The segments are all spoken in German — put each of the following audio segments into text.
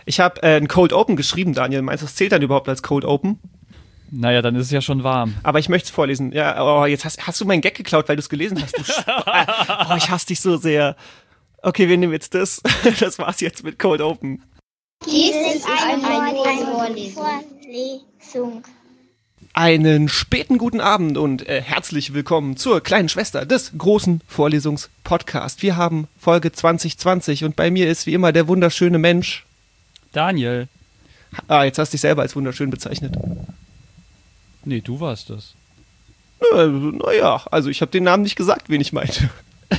Ich habe ein Cold Open geschrieben, Daniel. Meinst du, das zählt dann überhaupt als Cold Open? Naja, dann ist es ja schon warm. Aber ich möchte es vorlesen. Ja, jetzt hast du meinen Gag geklaut, weil du es gelesen hast. Ich hasse dich so sehr. Okay, wir nehmen jetzt das. Das war's jetzt mit Cold Open. Dies ist eine Vorlesung. Einen späten guten Abend und herzlich willkommen zur kleinen Schwester des großen Vorlesungspodcasts. Wir haben Folge 2020 und bei mir ist wie immer der wunderschöne Mensch Daniel. Jetzt hast du dich selber als wunderschön bezeichnet. Nee, du warst das. Naja, also ich habe den Namen nicht gesagt, wen ich meinte.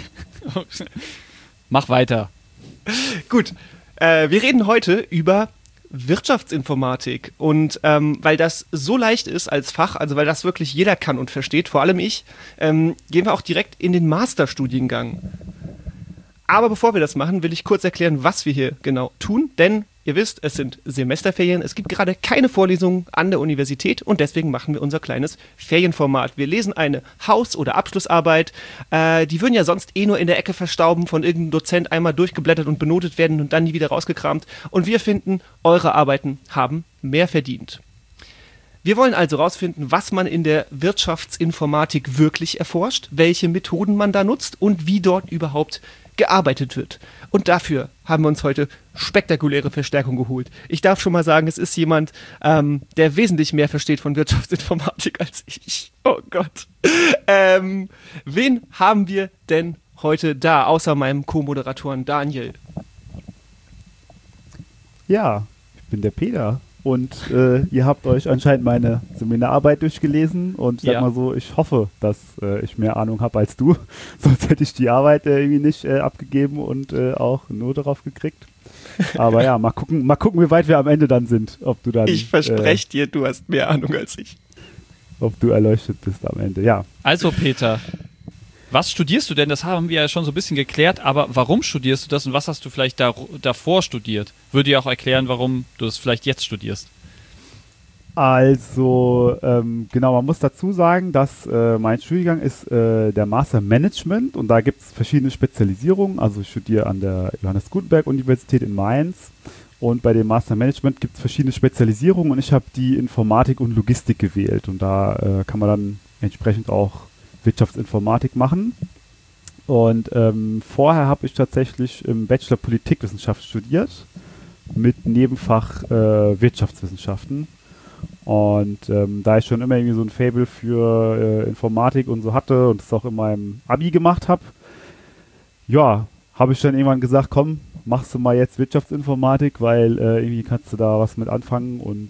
Mach weiter. Gut, wir reden heute über Wirtschaftsinformatik und weil das so leicht ist als Fach, also weil das wirklich jeder kann und versteht, vor allem ich, gehen wir auch direkt in den Masterstudiengang. Aber bevor wir das machen, will ich kurz erklären, was wir hier genau tun, denn ihr wisst, es sind Semesterferien, es gibt gerade keine Vorlesungen an der Universität und deswegen machen wir unser kleines Ferienformat. Wir lesen eine Haus- oder Abschlussarbeit, die würden ja sonst nur in der Ecke verstauben, von irgendeinem Dozent einmal durchgeblättert und benotet werden und dann nie wieder rausgekramt. Und wir finden, eure Arbeiten haben mehr verdient. Wir wollen also rausfinden, was man in der Wirtschaftsinformatik wirklich erforscht, welche Methoden man da nutzt und wie dort überhaupt gearbeitet wird. Und dafür haben wir uns heute spektakuläre Verstärkung geholt. Ich darf schon mal sagen, es ist jemand, der wesentlich mehr versteht von Wirtschaftsinformatik als ich. Oh Gott. Wen haben wir denn heute da, außer meinem Co-Moderatoren Daniel? Ja, ich bin der Peter. Und ihr habt euch anscheinend meine Seminararbeit durchgelesen und sag mal so, ich hoffe, dass ich mehr Ahnung habe als du. Sonst hätte ich die Arbeit irgendwie nicht abgegeben und auch nur darauf gekriegt. Aber ja, mal gucken, wie weit wir am Ende dann sind. Ob du dann, ich verspreche dir, du hast mehr Ahnung als ich. Ob du erleuchtet bist am Ende, ja. Also Peter, was studierst du denn? Das haben wir ja schon so ein bisschen geklärt, aber warum studierst du das und was hast du vielleicht davor studiert? Würde ja auch erklären, warum du es vielleicht jetzt studierst. Also, genau, man muss dazu sagen, dass mein Studiengang ist der Master Management und da gibt es verschiedene Spezialisierungen. Also ich studiere an der Johannes Gutenberg Universität in Mainz und bei dem Master Management gibt es verschiedene Spezialisierungen und ich habe die Informatik und Logistik gewählt und da kann man dann entsprechend auch Wirtschaftsinformatik machen. Und vorher habe ich tatsächlich im Bachelor Politikwissenschaft studiert mit Nebenfach Wirtschaftswissenschaften. Und da ich schon immer irgendwie so ein Faible für Informatik und so hatte und es auch in meinem Abi gemacht habe, ja, habe ich dann irgendwann gesagt, komm, machst du mal jetzt Wirtschaftsinformatik, weil irgendwie kannst du da was mit anfangen und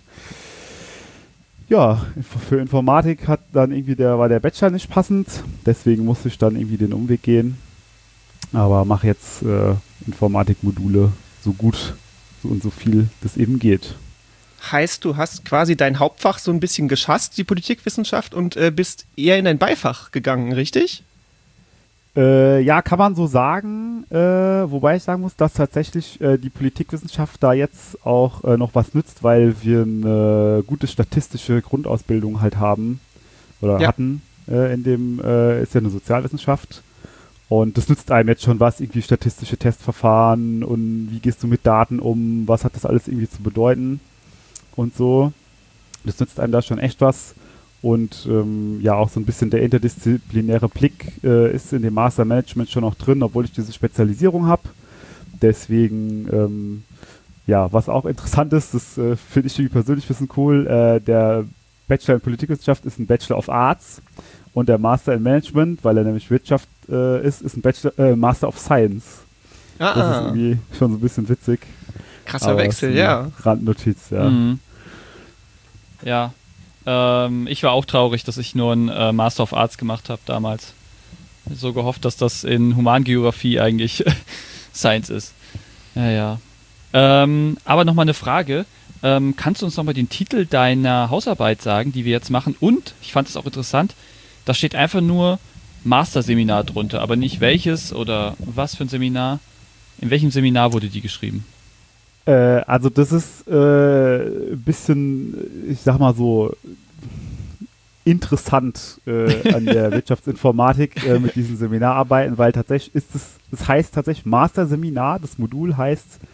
ja, für Informatik war der Bachelor nicht passend, deswegen musste ich dann irgendwie den Umweg gehen, aber mache jetzt Informatikmodule so gut und so viel das eben geht. Heißt, du hast quasi dein Hauptfach so ein bisschen geschasst, die Politikwissenschaft, und bist eher in dein Beifach gegangen, richtig? Ja, kann man so sagen, wobei ich sagen muss, dass tatsächlich die Politikwissenschaft da jetzt auch noch was nützt, weil wir eine gute statistische Grundausbildung halt haben oder hatten ist ja eine Sozialwissenschaft und das nützt einem jetzt schon was, irgendwie statistische Testverfahren und wie gehst du mit Daten um, was hat das alles irgendwie zu bedeuten und so. Das nützt einem da schon echt was. Und ja, auch so ein bisschen der interdisziplinäre Blick ist in dem Master Management schon auch drin, obwohl ich diese Spezialisierung habe. Deswegen, ja, was auch interessant ist, das finde ich irgendwie persönlich ein bisschen cool, der Bachelor in Politikwissenschaft ist ein Bachelor of Arts und der Master in Management, weil er nämlich Wirtschaft ist ein Master of Science. Das ist irgendwie schon so ein bisschen witzig. Krasser Wechsel, ja. Randnotiz, ja. Mhm. Ja. Ich war auch traurig, dass ich nur einen Master of Arts gemacht habe damals. So gehofft, dass das in Humangeografie eigentlich Science ist. Ja. Aber nochmal eine Frage. Kannst du uns nochmal den Titel deiner Hausarbeit sagen, die wir jetzt machen? Und, ich fand es auch interessant, da steht einfach nur Masterseminar drunter, aber nicht welches oder was für ein Seminar. In welchem Seminar wurde die geschrieben? Also das ist ein bisschen, ich sag mal so, interessant an der Wirtschaftsinformatik mit diesen Seminararbeiten, weil tatsächlich das heißt tatsächlich Masterseminar, das Modul heißt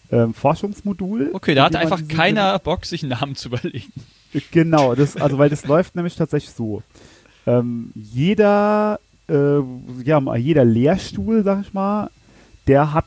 Forschungsmodul. Okay, da hat in dem man einfach keiner Bock, sich einen Namen zu überlegen. Genau, weil das läuft nämlich tatsächlich so. Jeder Lehrstuhl, sag ich mal, der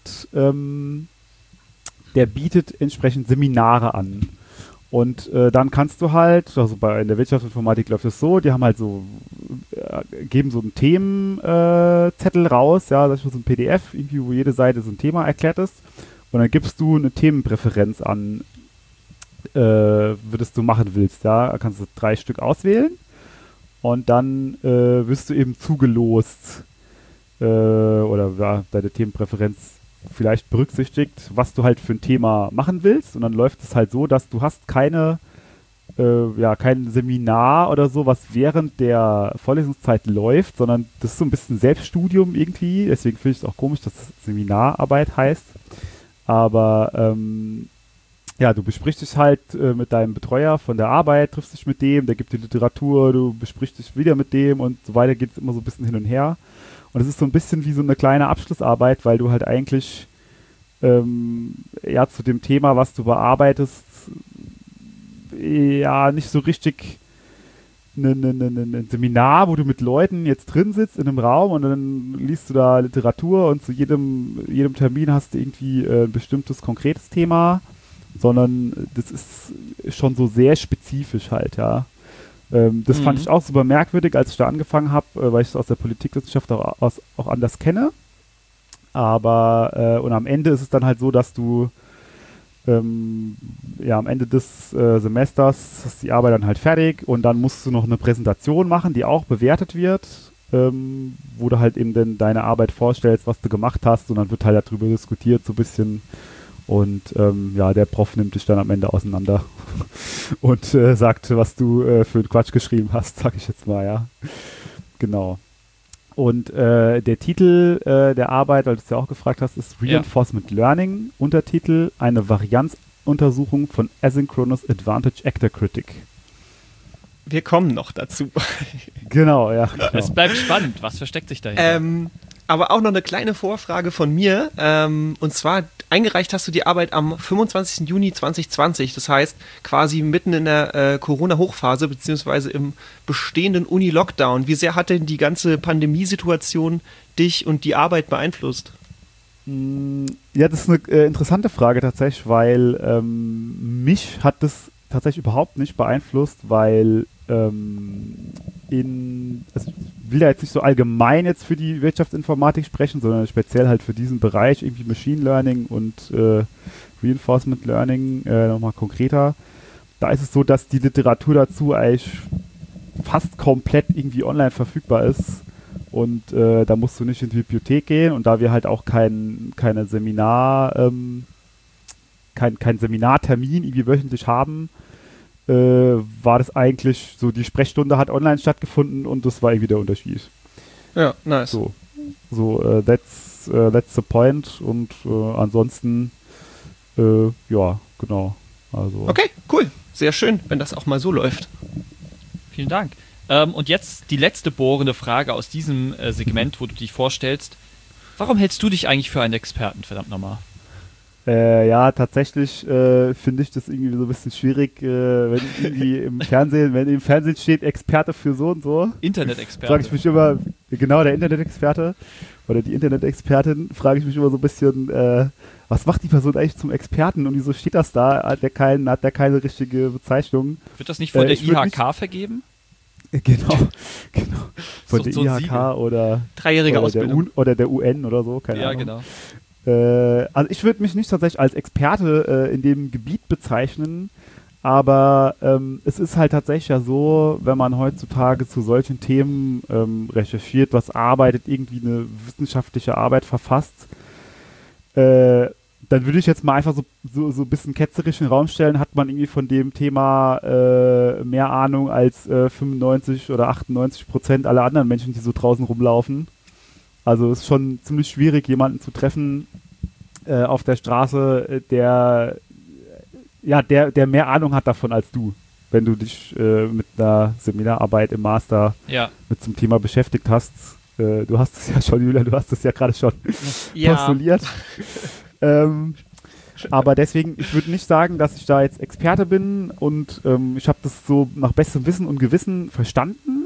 bietet entsprechend Seminare an. Und dann kannst du halt, also in der Wirtschaftsinformatik läuft es so, die haben halt so, geben so einen Themenzettel raus, ja, das ist so ein PDF, irgendwie, wo jede Seite so ein Thema erklärt ist. Und dann gibst du eine Themenpräferenz an, würdest du machen willst, ja, da kannst du 3 Stück auswählen und dann wirst du eben zugelost oder ja, deine Themenpräferenz vielleicht berücksichtigt, was du halt für ein Thema machen willst und dann läuft es halt so, dass du hast kein Seminar oder so, was während der Vorlesungszeit läuft, sondern das ist so ein bisschen Selbststudium irgendwie, deswegen finde ich es auch komisch, dass es Seminararbeit heißt, aber ja, du besprichst dich halt mit deinem Betreuer von der Arbeit, triffst dich mit dem, der gibt dir Literatur, du besprichst dich wieder mit dem und so weiter, geht es immer so ein bisschen hin und her. Und es ist so ein bisschen wie so eine kleine Abschlussarbeit, weil du halt eigentlich zu dem Thema, was du bearbeitest, ja nicht so richtig ein Seminar, wo du mit Leuten jetzt drin sitzt in einem Raum und dann liest du da Literatur und zu jedem Termin hast du irgendwie ein bestimmtes konkretes Thema, sondern das ist schon so sehr spezifisch halt, ja. Das fand ich auch super merkwürdig, als ich da angefangen habe, weil ich es aus der Politikwissenschaft auch anders kenne. Aber und am Ende ist es dann halt so, dass du am Ende des Semesters ist die Arbeit dann halt fertig und dann musst du noch eine Präsentation machen, die auch bewertet wird, wo du halt eben dann deine Arbeit vorstellst, was du gemacht hast und dann wird halt darüber diskutiert so ein bisschen. Und der Prof nimmt dich dann am Ende auseinander und sagt, was du für einen Quatsch geschrieben hast, sag ich jetzt mal, ja. Genau. Und der Titel der Arbeit, weil du es ja auch gefragt hast, ist Reinforcement Learning, Untertitel, eine Varianzuntersuchung von Asynchronous Advantage Actor Critic. Wir kommen noch dazu. Genau, ja. Genau. Es bleibt spannend, was versteckt sich dahinter? Aber auch noch eine kleine Vorfrage von mir. Und zwar, eingereicht hast du die Arbeit am 25. Juni 2020. Das heißt, quasi mitten in der Corona-Hochphase, beziehungsweise im bestehenden Uni-Lockdown. Wie sehr hat denn die ganze Pandemiesituation dich und die Arbeit beeinflusst? Ja, das ist eine interessante Frage tatsächlich, weil mich hat das tatsächlich überhaupt nicht beeinflusst, weil ich will ja jetzt nicht so allgemein jetzt für die Wirtschaftsinformatik sprechen, sondern speziell halt für diesen Bereich, irgendwie Machine Learning und Reinforcement Learning nochmal konkreter. Da ist es so, dass die Literatur dazu eigentlich fast komplett irgendwie online verfügbar ist und da musst du nicht in die Bibliothek gehen und da wir halt auch kein Seminartermin irgendwie wöchentlich haben, war das eigentlich so, die Sprechstunde hat online stattgefunden und das war irgendwie der Unterschied. Ja, nice. That's the point und ansonsten ja, genau. Also. Okay, cool. Sehr schön, wenn das auch mal so läuft. Vielen Dank. Und jetzt die letzte bohrende Frage aus diesem Segment, wo du dich vorstellst. Warum hältst du dich eigentlich für einen Experten, verdammt nochmal? Ja, tatsächlich finde ich das irgendwie so ein bisschen schwierig, wenn irgendwie im Fernsehen steht Experte für so und so. Internet-Experte. Frage ich mich immer, genau, der Internet-Experte oder die Internet-Expertin, frage ich mich immer so ein bisschen, was macht die Person eigentlich zum Experten und wieso steht das da? Hat der keine richtige Bezeichnung? Wird das nicht von der IHK vergeben? Genau. Von der so IHK oder, dreijährige Ausbildung. Oder der UN oder so, keine Ahnung. Ja, genau. Also ich würde mich nicht tatsächlich als Experte in dem Gebiet bezeichnen, aber es ist halt tatsächlich ja so, wenn man heutzutage zu solchen Themen recherchiert, was arbeitet, irgendwie eine wissenschaftliche Arbeit verfasst, dann würde ich jetzt mal einfach so ein bisschen ketzerisch in den Raum stellen, hat man irgendwie von dem Thema mehr Ahnung als 95 oder 98% aller anderen Menschen, die so draußen rumlaufen. Also es ist schon ziemlich schwierig, jemanden zu treffen auf der Straße, der mehr Ahnung hat davon als du, wenn du dich mit einer Seminararbeit im Master mit zum Thema beschäftigt hast. Du hast es ja schon, Julia, du hast es ja gerade schon postuliert. Aber deswegen, ich würde nicht sagen, dass ich da jetzt Experte bin und ich habe das so nach bestem Wissen und Gewissen verstanden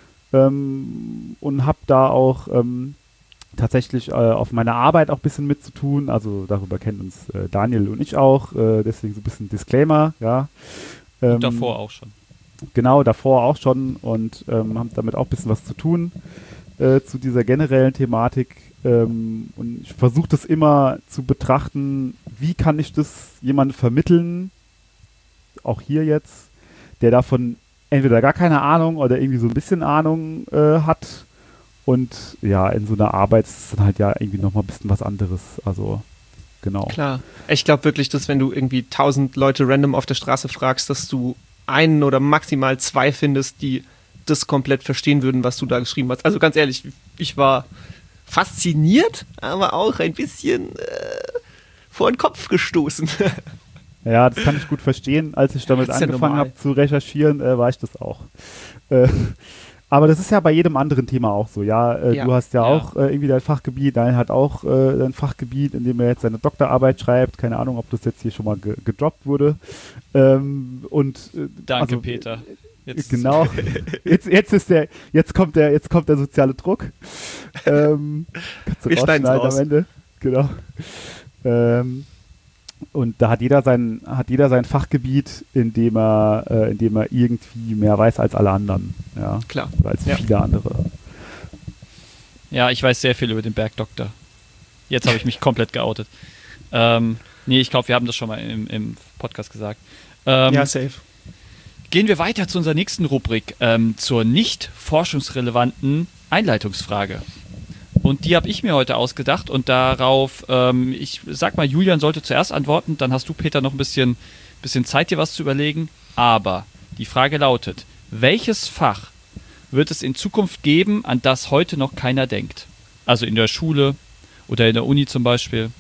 und habe da auch tatsächlich auf meiner Arbeit auch ein bisschen mit zu tun. Also darüber kennen uns Daniel und ich auch, deswegen so ein bisschen Disclaimer, ja. Und davor auch schon. Genau, davor auch schon und haben damit auch ein bisschen was zu tun zu dieser generellen Thematik. Und ich versuche das immer zu betrachten, wie kann ich das jemandem vermitteln, auch hier jetzt, der davon entweder gar keine Ahnung oder irgendwie so ein bisschen Ahnung hat. Und ja, in so einer Arbeit ist es dann halt ja irgendwie nochmal ein bisschen was anderes. Also, genau. Klar. Ich glaube wirklich, dass wenn du irgendwie 1000 Leute random auf der Straße fragst, dass du einen oder maximal 2 findest, die das komplett verstehen würden, was du da geschrieben hast. Also ganz ehrlich, ich war fasziniert, aber auch ein bisschen vor den Kopf gestoßen. Ja, das kann ich gut verstehen. Als ich damit angefangen habe zu recherchieren, war ich das auch. Aber das ist ja bei jedem anderen Thema auch so. Ja, du hast ja auch irgendwie dein Fachgebiet, Daniel hat auch dein Fachgebiet, in dem er jetzt seine Doktorarbeit schreibt. Keine Ahnung, ob das jetzt hier schon mal gedroppt wurde. Danke, also, Peter. Jetzt. Genau. Jetzt kommt der soziale Druck. Kannst du rausschneiden am Ende. Genau. Und da hat jeder sein Fachgebiet, in dem er irgendwie mehr weiß als alle anderen. Ja. Klar. Oder als viele andere. Ja, ich weiß sehr viel über den Bergdoktor. Jetzt habe ich mich komplett geoutet. Nee, ich glaube, wir haben das schon mal im Podcast gesagt. Ja, safe. Gehen wir weiter zu unserer nächsten Rubrik, zur nicht forschungsrelevanten Einleitungsfrage. Und die habe ich mir heute ausgedacht und darauf, ich sag mal, Julian sollte zuerst antworten, dann hast du, Peter, noch ein bisschen Zeit, dir was zu überlegen. Aber die Frage lautet, welches Fach wird es in Zukunft geben, an das heute noch keiner denkt? Also in der Schule oder in der Uni zum Beispiel.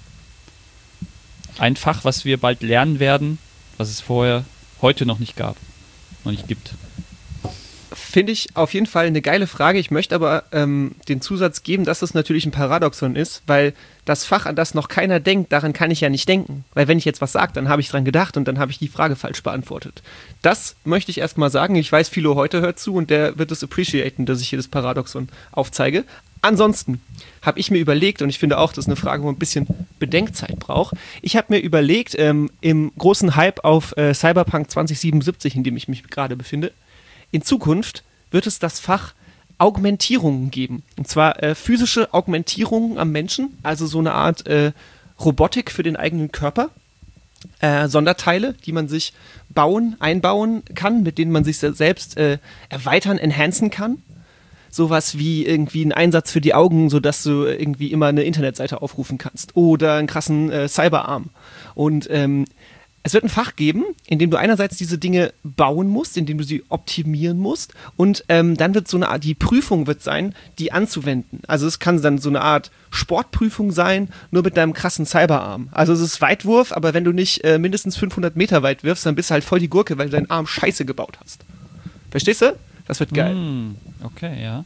Ein Fach, was wir bald lernen werden, was es heute noch nicht gab. Noch nicht gibt. Finde ich auf jeden Fall eine geile Frage. Ich möchte aber den Zusatz geben, dass das natürlich ein Paradoxon ist, weil das Fach, an das noch keiner denkt, daran kann ich ja nicht denken. Weil wenn ich jetzt was sage, dann habe ich dran gedacht und dann habe ich die Frage falsch beantwortet. Das möchte ich erstmal sagen. Ich weiß, Philo heute hört zu und der wird es appreciaten, dass ich hier das Paradoxon aufzeige. Ansonsten habe ich mir überlegt, und ich finde auch, das ist eine Frage, wo man ein bisschen Bedenkzeit braucht. Ich habe mir überlegt, im großen Hype auf Cyberpunk 2077, in dem ich mich gerade befinde, in Zukunft wird es das Fach Augmentierungen geben. Und zwar physische Augmentierungen am Menschen, also so eine Art Robotik für den eigenen Körper. Sonderteile, die man sich einbauen kann, mit denen man sich selbst erweitern, enhancen kann. Sowas wie irgendwie ein Einsatz für die Augen, sodass du irgendwie immer eine Internetseite aufrufen kannst. Oder einen krassen Cyberarm. Und es wird ein Fach geben, in dem du einerseits diese Dinge bauen musst, in dem du sie optimieren musst und dann wird so eine Art, die Prüfung wird sein, die anzuwenden. Also es kann dann so eine Art Sportprüfung sein, nur mit deinem krassen Cyberarm. Also es ist Weitwurf, aber wenn du nicht mindestens 500 Meter weit wirfst, dann bist du halt voll die Gurke, weil du deinen Arm scheiße gebaut hast. Verstehst du? Das wird geil. Okay, ja.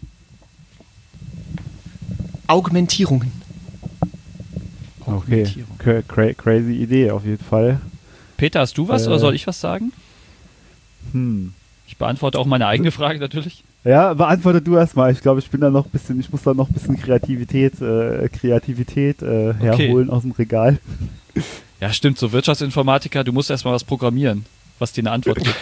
Augmentierungen. Okay, crazy Idee auf jeden Fall. Peter, hast du was oder soll ich was sagen? Ich beantworte auch meine eigene Frage natürlich. Ja, beantworte du erstmal. Ich glaube, ich muss da noch ein bisschen Kreativität herholen aus dem Regal. Ja, stimmt, so Wirtschaftsinformatiker, du musst erstmal was programmieren, was dir eine Antwort gibt.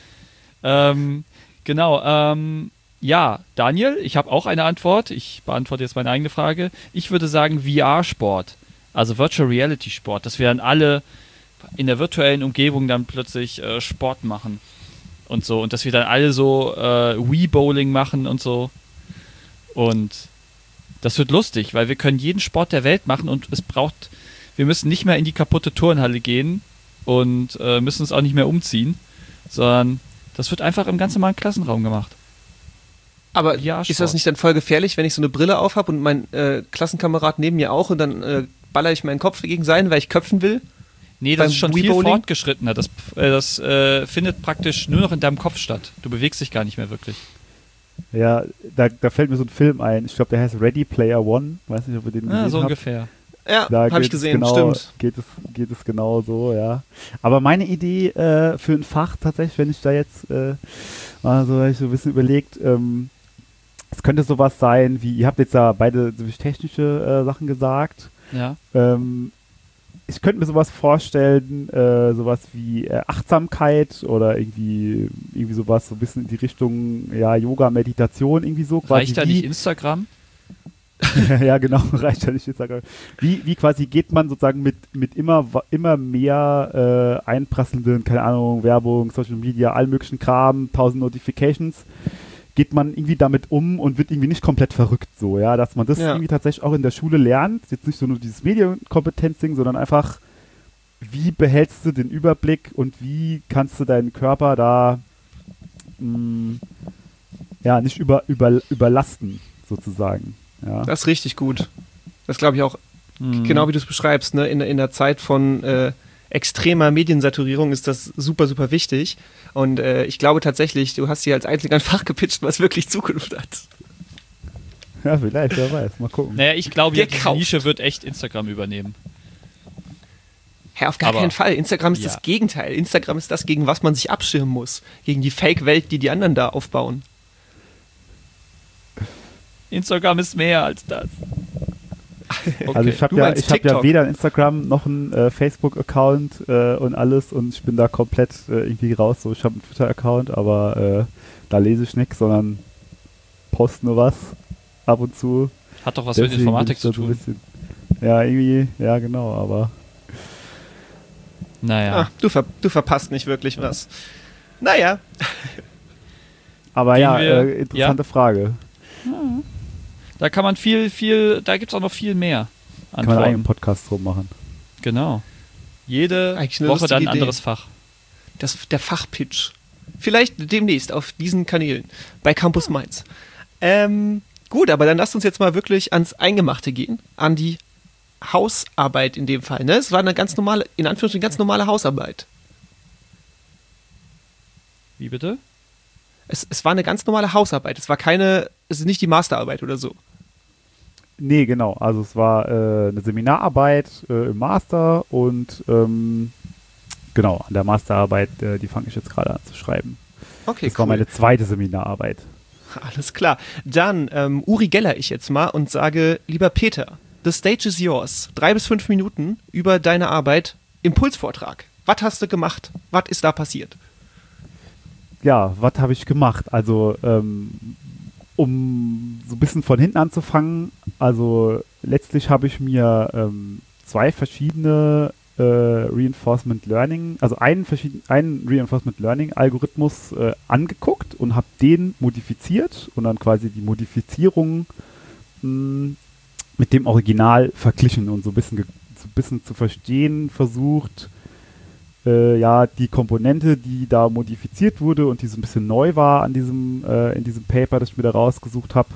Genau, ja, Daniel, ich habe auch eine Antwort. Ich beantworte jetzt meine eigene Frage. Ich würde sagen VR-Sport, also Virtual Reality Sport, dass wir dann alle in der virtuellen Umgebung dann plötzlich Sport machen und so. Und dass wir dann alle so Wii-Bowling machen und so. Und das wird lustig, weil wir können jeden Sport der Welt machen und wir müssen nicht mehr in die kaputte Turnhalle gehen und müssen uns auch nicht mehr umziehen, sondern das wird einfach im ganz normalen Klassenraum gemacht. Aber ist das nicht dann voll gefährlich, wenn ich so eine Brille auf habe und mein Klassenkamerad neben mir auch und dann baller ich meinen Kopf gegen seinen, weil ich köpfen will? Nee, das ist schon viel fortgeschrittener. Das findet praktisch nur noch in deinem Kopf statt. Du bewegst dich gar nicht mehr wirklich. Ja, da fällt mir so ein Film ein. Ich glaube, der heißt Ready Player One. Weiß nicht, ob ihr den gesehen habt. So ungefähr. Ja, habe ich gesehen, genau, stimmt. Geht es genau so, ja. Aber meine Idee für ein Fach tatsächlich, wenn ich da jetzt mal so ein bisschen überlegt, es könnte sowas sein wie, ihr habt jetzt ja beide so technische Sachen gesagt. Ja. Ich könnte mir sowas vorstellen, sowas wie Achtsamkeit oder irgendwie sowas so ein bisschen in die Richtung, ja, Yoga, Meditation, irgendwie so. Quasi Reicht da nicht Instagram? ja, genau, reicht ja nicht Instagram. Wie quasi geht man sozusagen mit immer mehr einprasselnden, keine Ahnung, Werbung, Social Media, all möglichen Kram, 1000 Notifications, geht man irgendwie damit um und wird irgendwie nicht komplett verrückt so, ja, dass man das irgendwie tatsächlich auch in der Schule lernt, jetzt nicht so nur dieses Medienkompetenzding, sondern einfach, wie behältst du den Überblick und wie kannst du deinen Körper da nicht überlasten, sozusagen. Ja. Das ist richtig gut. Das glaube ich auch, genau wie du es beschreibst, ne? In der Zeit von extremer Mediensaturierung ist das super, super wichtig. Und ich glaube tatsächlich, du hast hier als einziger ein Fach gepitcht, was wirklich Zukunft hat. Ja, vielleicht, wer weiß. Mal gucken. Naja, ich glaube, die Gekauft. Nische wird echt Instagram übernehmen. Ja, auf gar keinen Fall. Instagram ist das Gegenteil. Instagram ist das, gegen was man sich abschirmen muss. Gegen die Fake-Welt, die anderen da aufbauen. Instagram ist mehr als das. Okay. Also ich habe ja weder ein Instagram noch einen Facebook-Account und alles und ich bin da komplett irgendwie raus. So, ich habe einen Twitter-Account, aber da lese ich nichts, sondern poste nur was ab und zu. Hat doch was mit Informatik zu tun. Ja, irgendwie, ja genau, aber naja. Du verpasst nicht wirklich was. Naja. Aber interessante Frage. Da kann man da gibt es auch noch viel mehr Antworten. Kann man einen eigenen Podcast drum machen. Genau. Jede Woche dann ein anderes Fach. Der Fachpitch. Vielleicht demnächst auf diesen Kanälen bei Campus Mainz. Gut, aber dann lasst uns jetzt mal wirklich ans Eingemachte gehen, an die Hausarbeit in dem Fall. Ne? Es war eine ganz normale, in Anführungsstrichen ganz normale Hausarbeit. Wie bitte? Es war eine ganz normale Hausarbeit. Es ist nicht die Masterarbeit oder so. Nee, genau. Also es war eine Seminararbeit im Master und genau, an der Masterarbeit, die fange ich jetzt gerade an zu schreiben. Okay, das war meine zweite Seminararbeit. Alles klar. Dann Uri Geller ich jetzt mal und sage, lieber Peter, the stage is yours. 3 bis 5 Minuten über deine Arbeit. Impulsvortrag. Was hast du gemacht? Was ist da passiert? Ja, was habe ich gemacht? Also, um so ein bisschen von hinten anzufangen, also letztlich habe ich mir 2 verschiedene Reinforcement Learning, also einen Reinforcement Learning Algorithmus angeguckt und habe den modifiziert und dann quasi die Modifizierung mit dem Original verglichen und so ein bisschen zu verstehen versucht, die Komponente, die da modifiziert wurde und die so ein bisschen neu war in diesem Paper, das ich mir da rausgesucht habe,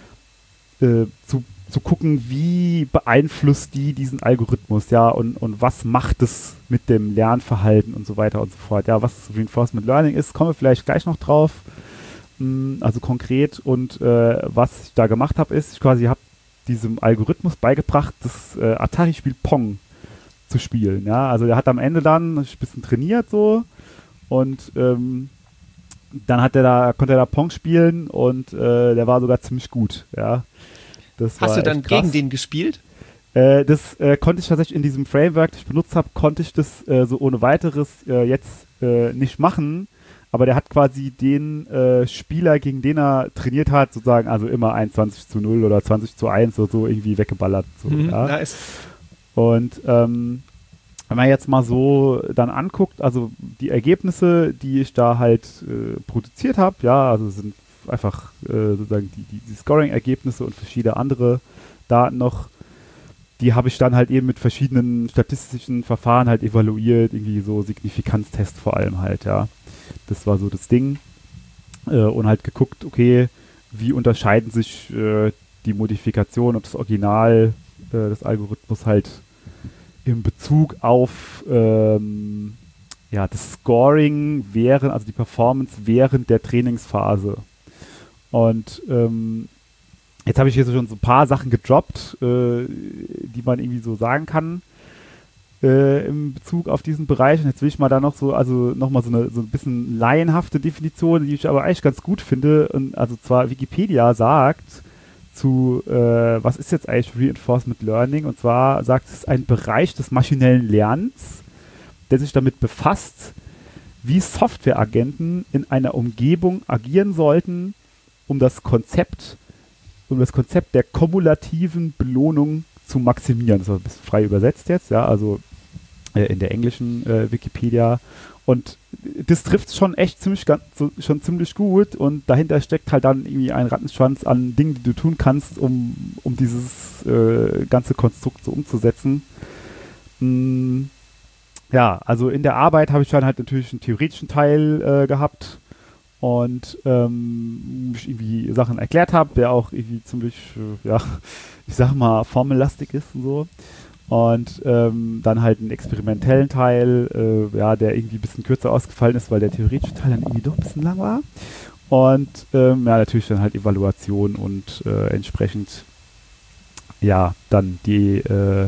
zu gucken, wie beeinflusst die diesen Algorithmus, ja, und was macht es mit dem Lernverhalten und so weiter und so fort. Ja, was Reinforcement Learning ist, kommen wir vielleicht gleich noch drauf, also konkret. Und was ich da gemacht habe, ist, ich quasi habe diesem Algorithmus beigebracht, das Atari-Spiel Pong zu spielen, ja, also der hat am Ende dann ein bisschen trainiert so und dann konnte er da Pong spielen und der war sogar ziemlich gut, ja. Hast du dann gegen den gespielt? Das konnte ich tatsächlich in diesem Framework, das ich benutzt habe, konnte ich das so ohne weiteres jetzt nicht machen, aber der hat quasi den Spieler, gegen den er trainiert hat, sozusagen, also immer 21:0 oder 20:1 oder so irgendwie weggeballert. So, ja. Nice. Und wenn man jetzt mal so dann anguckt, also die Ergebnisse, die ich da halt produziert habe, ja, also sind einfach sozusagen die Scoring-Ergebnisse und verschiedene andere Daten noch, die habe ich dann halt eben mit verschiedenen statistischen Verfahren halt evaluiert, irgendwie so Signifikanztest vor allem halt, ja. Das war so das Ding. Und halt geguckt, okay, wie unterscheiden sich die Modifikationen und das Original des Algorithmus halt in Bezug auf das Scoring also die Performance während der Trainingsphase. Und Jetzt habe ich hier so schon so ein paar Sachen gedroppt, die man irgendwie so sagen kann im Bezug auf diesen Bereich. Und jetzt will ich mal da noch so, also nochmal so ein bisschen laienhafte Definition, die ich aber eigentlich ganz gut finde. Und also zwar Wikipedia sagt zu, was ist jetzt eigentlich Reinforcement Learning? Und zwar sagt es, ein Bereich des maschinellen Lernens, der sich damit befasst, wie Softwareagenten in einer Umgebung agieren sollten, um das Konzept der kumulativen Belohnung zu maximieren. Das ist ein bisschen frei übersetzt jetzt, ja, also in der englischen Wikipedia. Und das trifft schon echt schon ziemlich gut, und dahinter steckt halt dann irgendwie ein Rattenschwanz an Dingen, die du tun kannst, um dieses ganze Konstrukt so umzusetzen. Ja, also in der Arbeit habe ich dann halt natürlich einen theoretischen Teil gehabt und ich irgendwie Sachen erklärt habe, der auch irgendwie ziemlich, ich sag mal, formellastig ist und so. Und dann halt einen experimentellen Teil, der irgendwie ein bisschen kürzer ausgefallen ist, weil der theoretische Teil dann irgendwie doch ein bisschen lang war. Und natürlich dann halt Evaluation und entsprechend dann die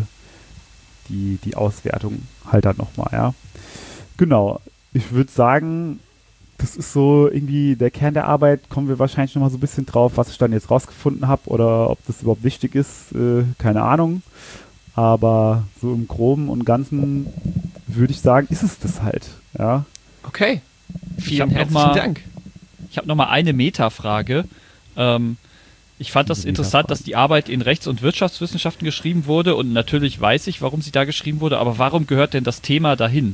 Auswertung halt dann nochmal, ja. Genau. Ich würde sagen, das ist so irgendwie der Kern der Arbeit. Kommen wir wahrscheinlich nochmal so ein bisschen drauf, was ich dann jetzt rausgefunden habe oder ob das überhaupt wichtig ist. Keine Ahnung. Aber so im Groben und Ganzen würde ich sagen, ist es das halt, ja. Okay. Vielen herzlichen Dank. Ich habe nochmal eine Metafrage. Ich fand das interessant, dass die Arbeit in Rechts- und Wirtschaftswissenschaften geschrieben wurde, und natürlich weiß ich, warum sie da geschrieben wurde, aber warum gehört denn das Thema dahin?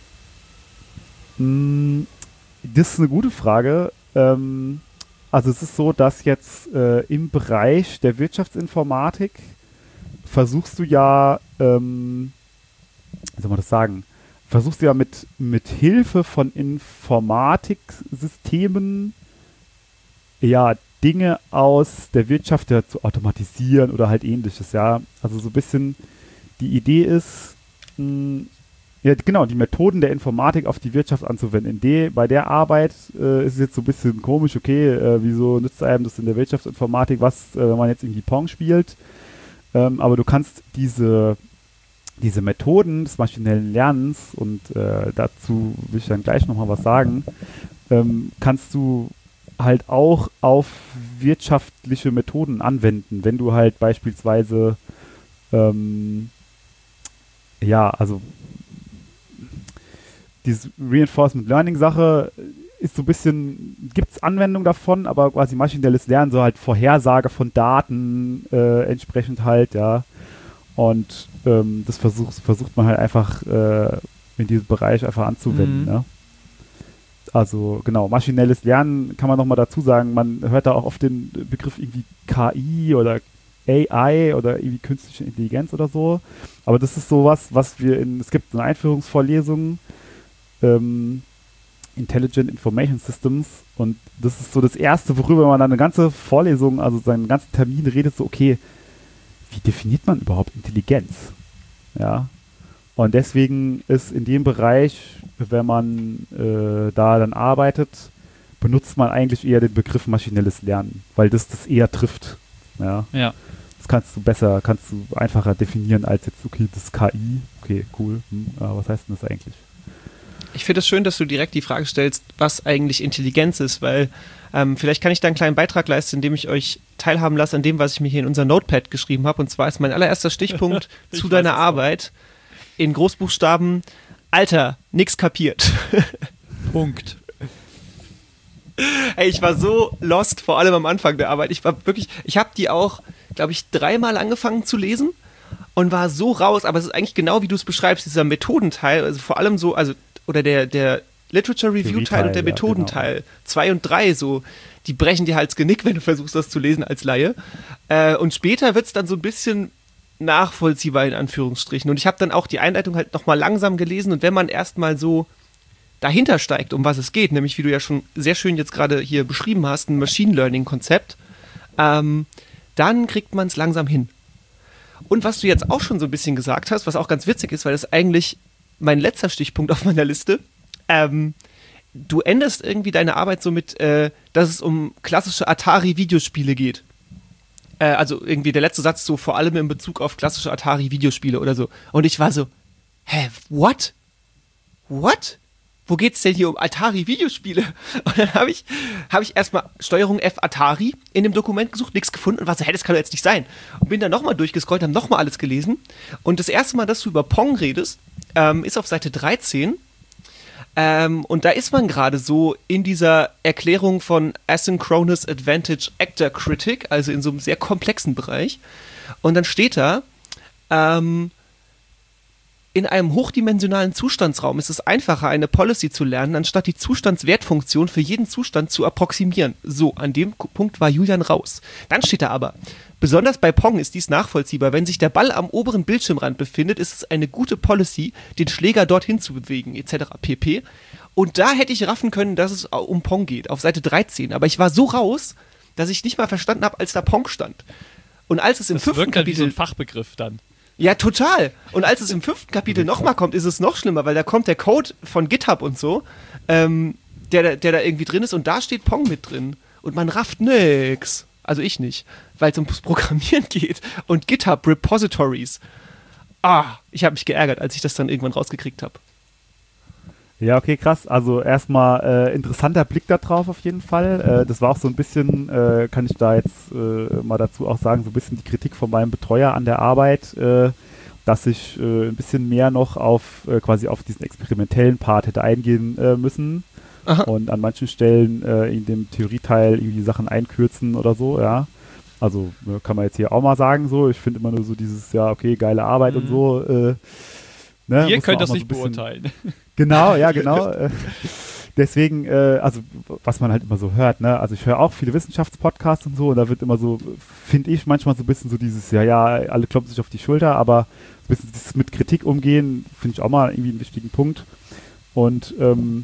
Das ist eine gute Frage. Also es ist so, dass jetzt im Bereich der Wirtschaftsinformatik versuchst du ja, wie soll man das sagen, mit Hilfe von Informatiksystemen Dinge aus der Wirtschaft zu automatisieren oder halt ähnliches, ja. Also so ein bisschen die Idee ist, die Methoden der Informatik auf die Wirtschaft anzuwenden. Bei der Arbeit ist es jetzt so ein bisschen komisch, okay, wieso nützt einem das in der Wirtschaftsinformatik was, wenn man jetzt irgendwie Pong spielt? Aber du kannst diese Methoden des maschinellen Lernens, und dazu will ich dann gleich nochmal was sagen, kannst du halt auch auf wirtschaftliche Methoden anwenden, wenn du halt beispielsweise diese Reinforcement Learning Sache ist so ein bisschen, gibt es Anwendung davon, aber quasi maschinelles Lernen, so halt Vorhersage von Daten entsprechend halt, ja. Und das versucht man halt einfach in diesem Bereich einfach anzuwenden, ne? Also genau, maschinelles Lernen kann man nochmal dazu sagen, man hört da auch oft den Begriff irgendwie KI oder AI oder irgendwie künstliche Intelligenz oder so. Aber das ist sowas, es gibt eine Einführungsvorlesung, Intelligent Information Systems, und das ist so das Erste, worüber man dann eine ganze Vorlesung, also seinen ganzen Termin redet, so okay, wie definiert man überhaupt Intelligenz? Ja. Und deswegen ist in dem Bereich, wenn man da dann arbeitet, benutzt man eigentlich eher den Begriff maschinelles Lernen, weil das eher trifft. Ja. Das kannst du einfacher definieren als jetzt, okay, das ist KI, okay, cool, was heißt denn das eigentlich? Ich finde es schön, dass du direkt die Frage stellst, was eigentlich Intelligenz ist, weil vielleicht kann ich da einen kleinen Beitrag leisten, indem ich euch teilhaben lasse an dem, was ich mir hier in unser Notepad geschrieben habe. Und zwar ist mein allererster Stichpunkt zu deiner Arbeit in Großbuchstaben: Alter, nix kapiert. Punkt. Ey, ich war so lost, vor allem am Anfang der Arbeit. Ich habe die auch, glaube ich, 3-mal angefangen zu lesen und war so raus, aber es ist eigentlich genau wie du es beschreibst, dieser Methodenteil, also vor allem so, also oder der Literature Review Teil und der Methodenteil 2 und 3, so, die brechen dir halt das Genick, wenn du versuchst, das zu lesen als Laie. Und später wird es dann so ein bisschen nachvollziehbar in Anführungsstrichen. Und ich habe dann auch die Einleitung halt nochmal langsam gelesen, und wenn man erstmal so dahinter steigt, um was es geht, nämlich wie du ja schon sehr schön jetzt gerade hier beschrieben hast, ein Machine Learning Konzept, dann kriegt man es langsam hin. Und was du jetzt auch schon so ein bisschen gesagt hast, was auch ganz witzig ist, weil das eigentlich mein letzter Stichpunkt auf meiner Liste, du endest irgendwie deine Arbeit so mit, dass es um klassische Atari-Videospiele geht. Also irgendwie der letzte Satz so, vor allem in Bezug auf klassische Atari-Videospiele oder so. Und ich war so, hä, what? What? Wo geht's denn hier um Atari-Videospiele? Und dann habe ich erstmal Steuerung F Atari in dem Dokument gesucht, nichts gefunden und war so, hä, das kann doch jetzt nicht sein. Und bin dann nochmal durchgescrollt, habe nochmal alles gelesen. Und das erste Mal, dass du über Pong redest, ist auf Seite 13. Und da ist man gerade so in dieser Erklärung von Asynchronous Advantage Actor Critic, also in so einem sehr komplexen Bereich. Und dann steht da, in einem hochdimensionalen Zustandsraum ist es einfacher, eine Policy zu lernen, anstatt die Zustandswertfunktion für jeden Zustand zu approximieren. So, an dem Punkt war Julian raus. Dann steht da aber, besonders bei Pong ist dies nachvollziehbar. Wenn sich der Ball am oberen Bildschirmrand befindet, ist es eine gute Policy, den Schläger dorthin zu bewegen, etc. pp. Und da hätte ich raffen können, dass es um Pong geht, auf Seite 13. Aber ich war so raus, dass ich nicht mal verstanden habe, als da Pong stand. Und als es im Das 5. wirkt halt wie so Kapitel... ein Fachbegriff dann. Ja, total. Und als es im 5. Kapitel nochmal kommt, ist es noch schlimmer, weil da kommt der Code von GitHub und so, der da irgendwie drin ist und da steht Pong mit drin. Und man rafft nix. Also ich nicht, weil es ums Programmieren geht. Und GitHub Repositories. Ich habe mich geärgert, als ich das dann irgendwann rausgekriegt habe. Ja, okay, krass. Also erstmal interessanter Blick da drauf auf jeden Fall. Das war auch so ein bisschen, kann ich da jetzt mal dazu auch sagen, so ein bisschen die Kritik von meinem Betreuer an der Arbeit, dass ich ein bisschen mehr noch auf quasi auf diesen experimentellen Part hätte eingehen müssen. Aha. Und an manchen Stellen in dem Theorieteil irgendwie Sachen einkürzen oder so, ja. Also kann man jetzt hier auch mal sagen so. Ich finde immer nur so dieses, ja, okay, geile Arbeit und so. Ne, ihr könnt das nicht beurteilen. Genau, ja, genau. Deswegen, also was man halt immer so hört, ne, also ich höre auch viele Wissenschaftspodcasts und so und da wird immer so, finde ich manchmal so ein bisschen so dieses, ja, alle kloppen sich auf die Schulter, aber ein bisschen das mit Kritik umgehen, finde ich auch mal irgendwie einen wichtigen Punkt. Und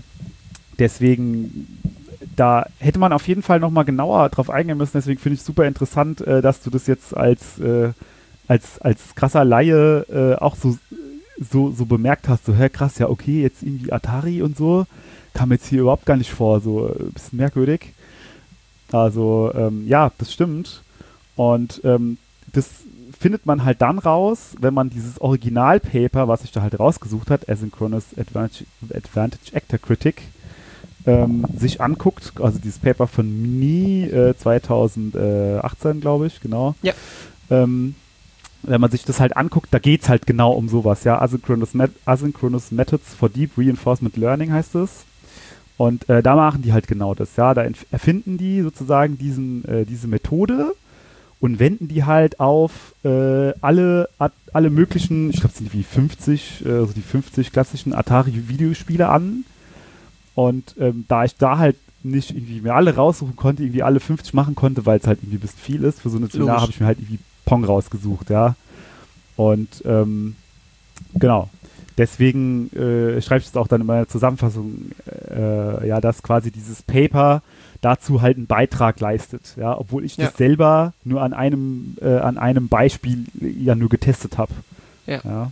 deswegen, da hätte man auf jeden Fall nochmal genauer drauf eingehen müssen, deswegen finde ich super interessant, dass du das jetzt als krasser Laie auch so bemerkt hast, so, hä, krass, ja, okay, jetzt irgendwie Atari und so, kam jetzt hier überhaupt gar nicht vor, so ein bisschen merkwürdig. Also, ja, das stimmt. Und das findet man halt dann raus, wenn man dieses Originalpaper, was sich da halt rausgesucht hat, Asynchronous Advantage Actor Critic, sich anguckt, also dieses Paper von Mini 2018, glaube ich, genau. Ja. Wenn man sich das halt anguckt, da geht es halt genau um sowas, ja. Asynchronous Methods for Deep Reinforcement Learning heißt es. Und da machen die halt genau das, ja. Da erfinden die sozusagen diese Methode und wenden die halt auf alle möglichen, ich glaube, es sind wie 50, so die 50 klassischen Atari-Videospiele an. Und da ich da halt nicht irgendwie mir alle raussuchen konnte, irgendwie alle 50 machen konnte, weil es halt irgendwie ein bisschen viel ist, für so eine Seminar habe ich mir halt irgendwie Pong rausgesucht, ja. Und genau. Deswegen schreibe ich es auch dann in meiner Zusammenfassung, ja, dass quasi dieses Paper dazu halt einen Beitrag leistet, ja, obwohl ich das selber nur an einem Beispiel ja nur getestet habe. Ja.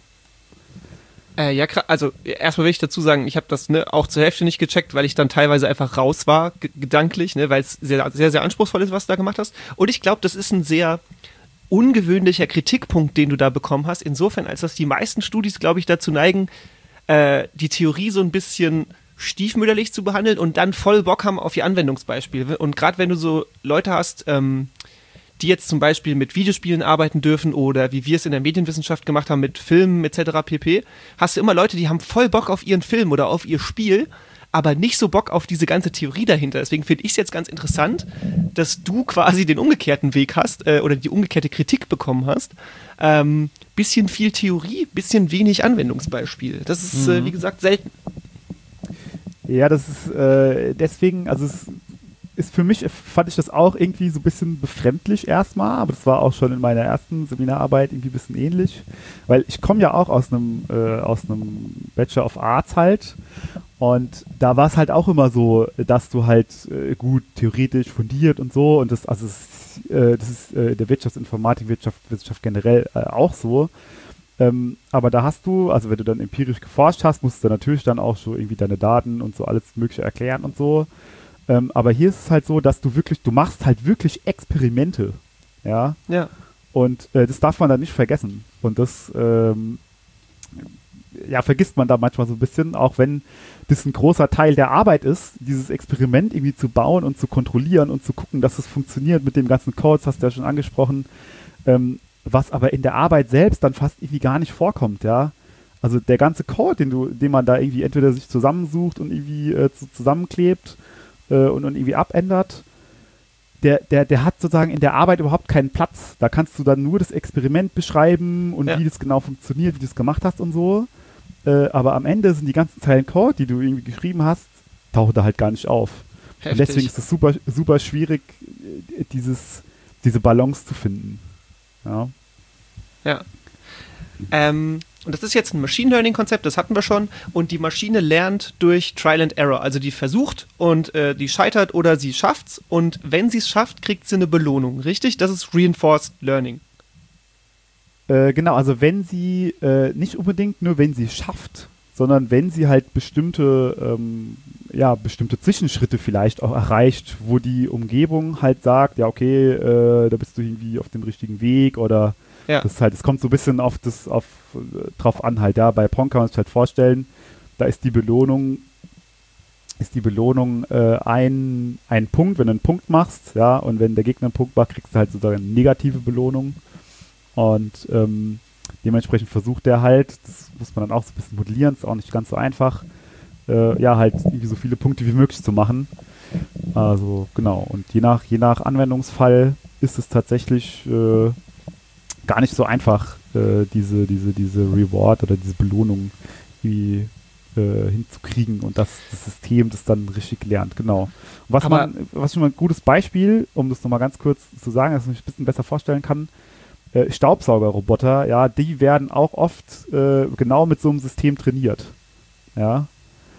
Ja, also erstmal will ich dazu sagen, ich habe das auch zur Hälfte nicht gecheckt, weil ich dann teilweise einfach raus war, gedanklich, weil es sehr, sehr, sehr anspruchsvoll ist, was du da gemacht hast. Und ich glaube, das ist ein sehr ungewöhnlicher Kritikpunkt, den du da bekommen hast, insofern, als dass die meisten Studis, glaube ich, dazu neigen, die Theorie so ein bisschen stiefmütterlich zu behandeln und dann voll Bock haben auf ihr Anwendungsbeispiel. Und gerade wenn du so Leute hast, die jetzt zum Beispiel mit Videospielen arbeiten dürfen oder wie wir es in der Medienwissenschaft gemacht haben mit Filmen etc. pp., hast du immer Leute, die haben voll Bock auf ihren Film oder auf ihr Spiel, aber nicht so Bock auf diese ganze Theorie dahinter. Deswegen finde ich es jetzt ganz interessant, dass du quasi den umgekehrten Weg hast oder die umgekehrte Kritik bekommen hast. Bisschen viel Theorie, bisschen wenig Anwendungsbeispiel. Das ist, wie gesagt, selten. Ja, das ist deswegen, also es ist für mich, fand ich das auch irgendwie so ein bisschen befremdlich erstmal, aber das war auch schon in meiner ersten Seminararbeit irgendwie ein bisschen ähnlich, weil ich komme ja auch aus einem Bachelor of Arts halt und da war es halt auch immer so, dass du halt gut theoretisch fundiert und so und das ist der Wirtschaftsinformatik, Wissenschaft generell auch so. Aber da hast du, also wenn du dann empirisch geforscht hast, musst du natürlich dann auch so irgendwie deine Daten und so alles Mögliche erklären und so. Aber hier ist es halt so, dass du machst halt wirklich Experimente. ja. Ja. Und das darf man dann nicht vergessen. Und das vergisst man da manchmal so ein bisschen, auch wenn das ein großer Teil der Arbeit ist, dieses Experiment irgendwie zu bauen und zu kontrollieren und zu gucken, dass es funktioniert mit dem ganzen Code, das hast du ja schon angesprochen, was aber in der Arbeit selbst dann fast irgendwie gar nicht vorkommt, ja. Also der ganze Code, den man da irgendwie entweder sich zusammensucht und irgendwie zusammenklebt und irgendwie abändert, der hat sozusagen in der Arbeit überhaupt keinen Platz. Da kannst du dann nur das Experiment beschreiben und wie das genau funktioniert, wie du es gemacht hast und so. Aber am Ende sind die ganzen Zeilen Code, die du irgendwie geschrieben hast, tauchen da halt gar nicht auf. Heftig. Und deswegen ist es super, super schwierig, diese Balance zu finden. Ja. Ja. Und das ist jetzt ein Machine Learning-Konzept, das hatten wir schon. Und die Maschine lernt durch Trial and Error. Also die versucht und die scheitert oder sie schafft's. Und wenn sie es schafft, kriegt sie eine Belohnung. Richtig? Das ist Reinforced Learning. Genau, also wenn sie, nicht unbedingt nur wenn sie es schafft, sondern wenn sie halt bestimmte Zwischenschritte vielleicht auch erreicht, wo die Umgebung halt sagt, ja okay, da bist du irgendwie auf dem richtigen Weg oder das kommt so ein bisschen drauf an halt, ja, bei Pong kann man sich halt vorstellen, da ist die Belohnung ein Punkt, wenn du einen Punkt machst, ja, und wenn der Gegner einen Punkt macht, kriegst du halt sozusagen eine negative Belohnung. Und dementsprechend versucht der halt, das muss man dann auch so ein bisschen modellieren, ist auch nicht ganz so einfach, halt irgendwie so viele Punkte wie möglich zu machen. Also genau, und je nach Anwendungsfall ist es tatsächlich gar nicht so einfach, diese Reward oder diese Belohnung hinzukriegen und das System das dann richtig lernt, genau. Und was schon mal ein gutes Beispiel, um das nochmal ganz kurz zu sagen, dass man sich ein bisschen besser vorstellen kann, Staubsaugerroboter, ja, die werden auch oft genau mit so einem System trainiert. Ja.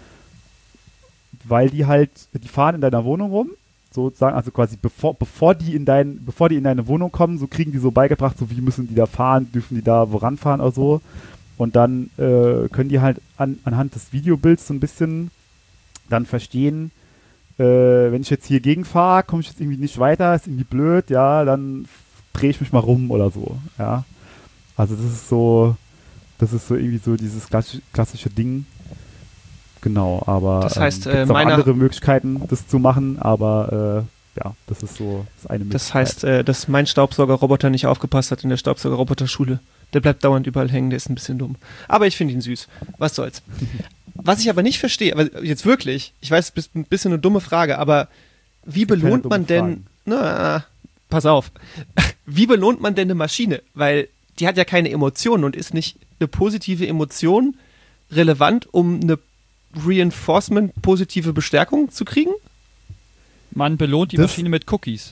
Weil die fahren in deiner Wohnung rum, sozusagen, also quasi bevor die in deine Wohnung kommen, so kriegen die so beigebracht, so wie müssen die da fahren, dürfen die da woran fahren oder so. Und dann können die halt anhand des Videobilds so ein bisschen dann verstehen, wenn ich jetzt hier gegenfahre, komme ich jetzt irgendwie nicht weiter, ist irgendwie blöd, ja, dann drehe ich mich mal rum oder so, ja. Also das ist so irgendwie so dieses klassische Ding. Genau, aber das heißt, gibt's auch andere Möglichkeiten, das zu machen, aber das ist so das eine Möglichkeit. Das heißt, dass mein Staubsaugerroboter nicht aufgepasst hat in der Staubsaugerroboterschule. Der bleibt dauernd überall hängen, der ist ein bisschen dumm. Aber ich finde ihn süß. Was soll's. Was ich aber nicht verstehe, aber jetzt wirklich, ich weiß, es ist ein bisschen eine dumme Frage, aber wie belohnt man denn, pass auf, wie belohnt man denn eine Maschine? Weil die hat ja keine Emotionen und ist nicht eine positive Emotion relevant, um eine Reinforcement, positive Bestärkung zu kriegen? Man belohnt die Maschine mit Cookies.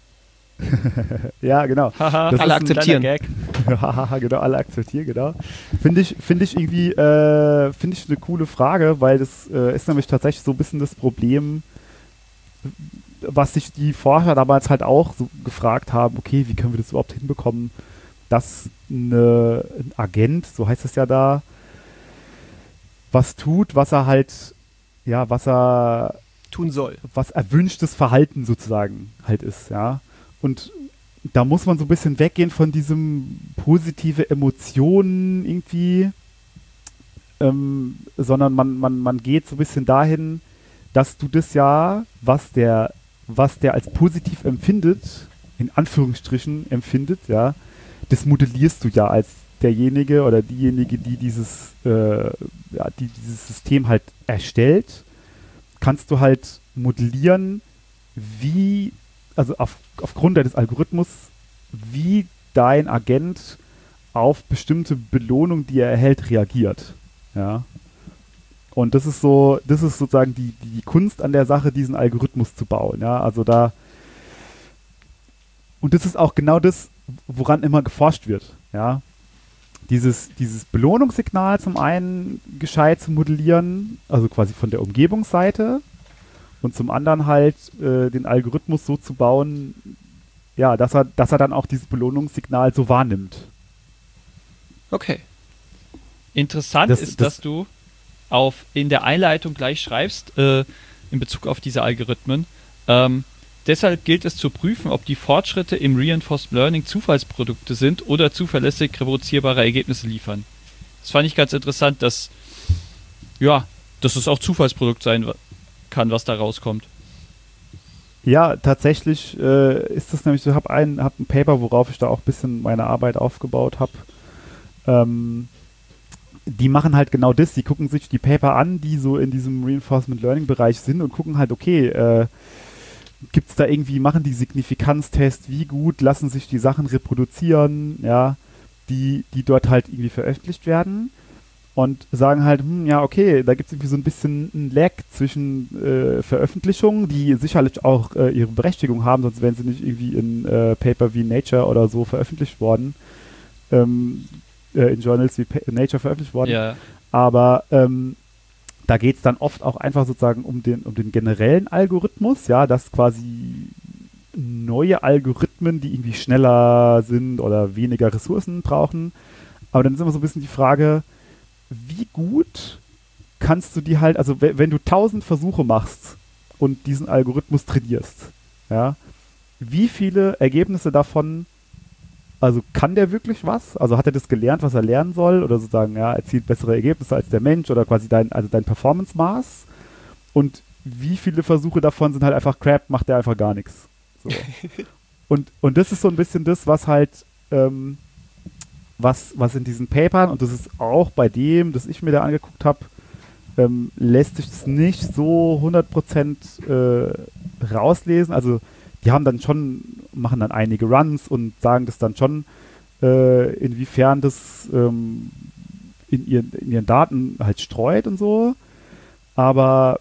Ja, genau. Alle akzeptieren. Genau, alle akzeptieren, genau. Finde ich irgendwie eine coole Frage, weil das ist nämlich tatsächlich so ein bisschen das Problem, was sich die Forscher damals halt auch so gefragt haben, okay, wie können wir das überhaupt hinbekommen, dass ein Agent, so heißt es ja da, was tut, was er tun soll. Was erwünschtes Verhalten sozusagen halt ist, ja. Und da muss man so ein bisschen weggehen von diesem positive Emotionen irgendwie, sondern man geht so ein bisschen dahin, dass du das ja, was der als positiv empfindet, in Anführungsstrichen empfindet, ja, das modellierst du ja als derjenige oder diejenige, die dieses System halt erstellt, kannst du halt modellieren, aufgrund des Algorithmus, wie dein Agent auf bestimmte Belohnungen, die er erhält, reagiert. Ja. Und das ist sozusagen die Kunst an der Sache, diesen Algorithmus zu bauen. Ja. Also und das ist auch genau das, woran immer geforscht wird. Ja. Dieses Belohnungssignal zum einen gescheit zu modellieren, also quasi von der Umgebungsseite, und zum anderen halt den Algorithmus so zu bauen, ja, dass er dann auch dieses Belohnungssignal so wahrnimmt. Okay. Interessant ist, dass du in der Einleitung gleich schreibst, in Bezug auf diese Algorithmen, Deshalb gilt es zu prüfen, ob die Fortschritte im Reinforced Learning Zufallsprodukte sind oder zuverlässig reproduzierbare Ergebnisse liefern. Das fand ich ganz interessant, dass es auch Zufallsprodukt sein kann, was da rauskommt. Ja, tatsächlich ist das nämlich so, ich habe ein Paper, worauf ich da auch ein bisschen meine Arbeit aufgebaut habe. Die machen halt genau das, die gucken sich die Paper an, die so in diesem Reinforcement Learning Bereich sind und gucken halt, okay, gibt es da irgendwie, machen die Signifikanztests, wie gut lassen sich die Sachen reproduzieren, ja, die dort halt irgendwie veröffentlicht werden und sagen halt, ja, okay, da gibt es irgendwie so ein bisschen ein Lag zwischen Veröffentlichungen, die sicherlich auch ihre Berechtigung haben, sonst wären sie nicht irgendwie in Paper wie Nature oder so veröffentlicht worden, in Journals wie Nature veröffentlicht worden. Ja. Aber da geht es dann oft auch einfach sozusagen um den generellen Algorithmus, ja, dass quasi neue Algorithmen, die irgendwie schneller sind oder weniger Ressourcen brauchen. Aber dann ist immer so ein bisschen die Frage, wie gut kannst du die halt, also wenn du 1000 Versuche machst und diesen Algorithmus trainierst, ja, wie viele Ergebnisse davon, also kann der wirklich was? Also hat er das gelernt, was er lernen soll? Oder sozusagen, ja, erzielt bessere Ergebnisse als der Mensch oder quasi dein Performance-Maß? Und wie viele Versuche davon sind halt einfach Crap, macht der einfach gar nichts? So. Und das ist so ein bisschen das, was halt, was in diesen Papern, und das ist auch bei dem, das ich mir da angeguckt habe, lässt sich das nicht so 100% rauslesen. Also die haben dann schon, machen dann einige Runs und sagen das dann schon, inwiefern das in ihren Daten halt streut und so. Aber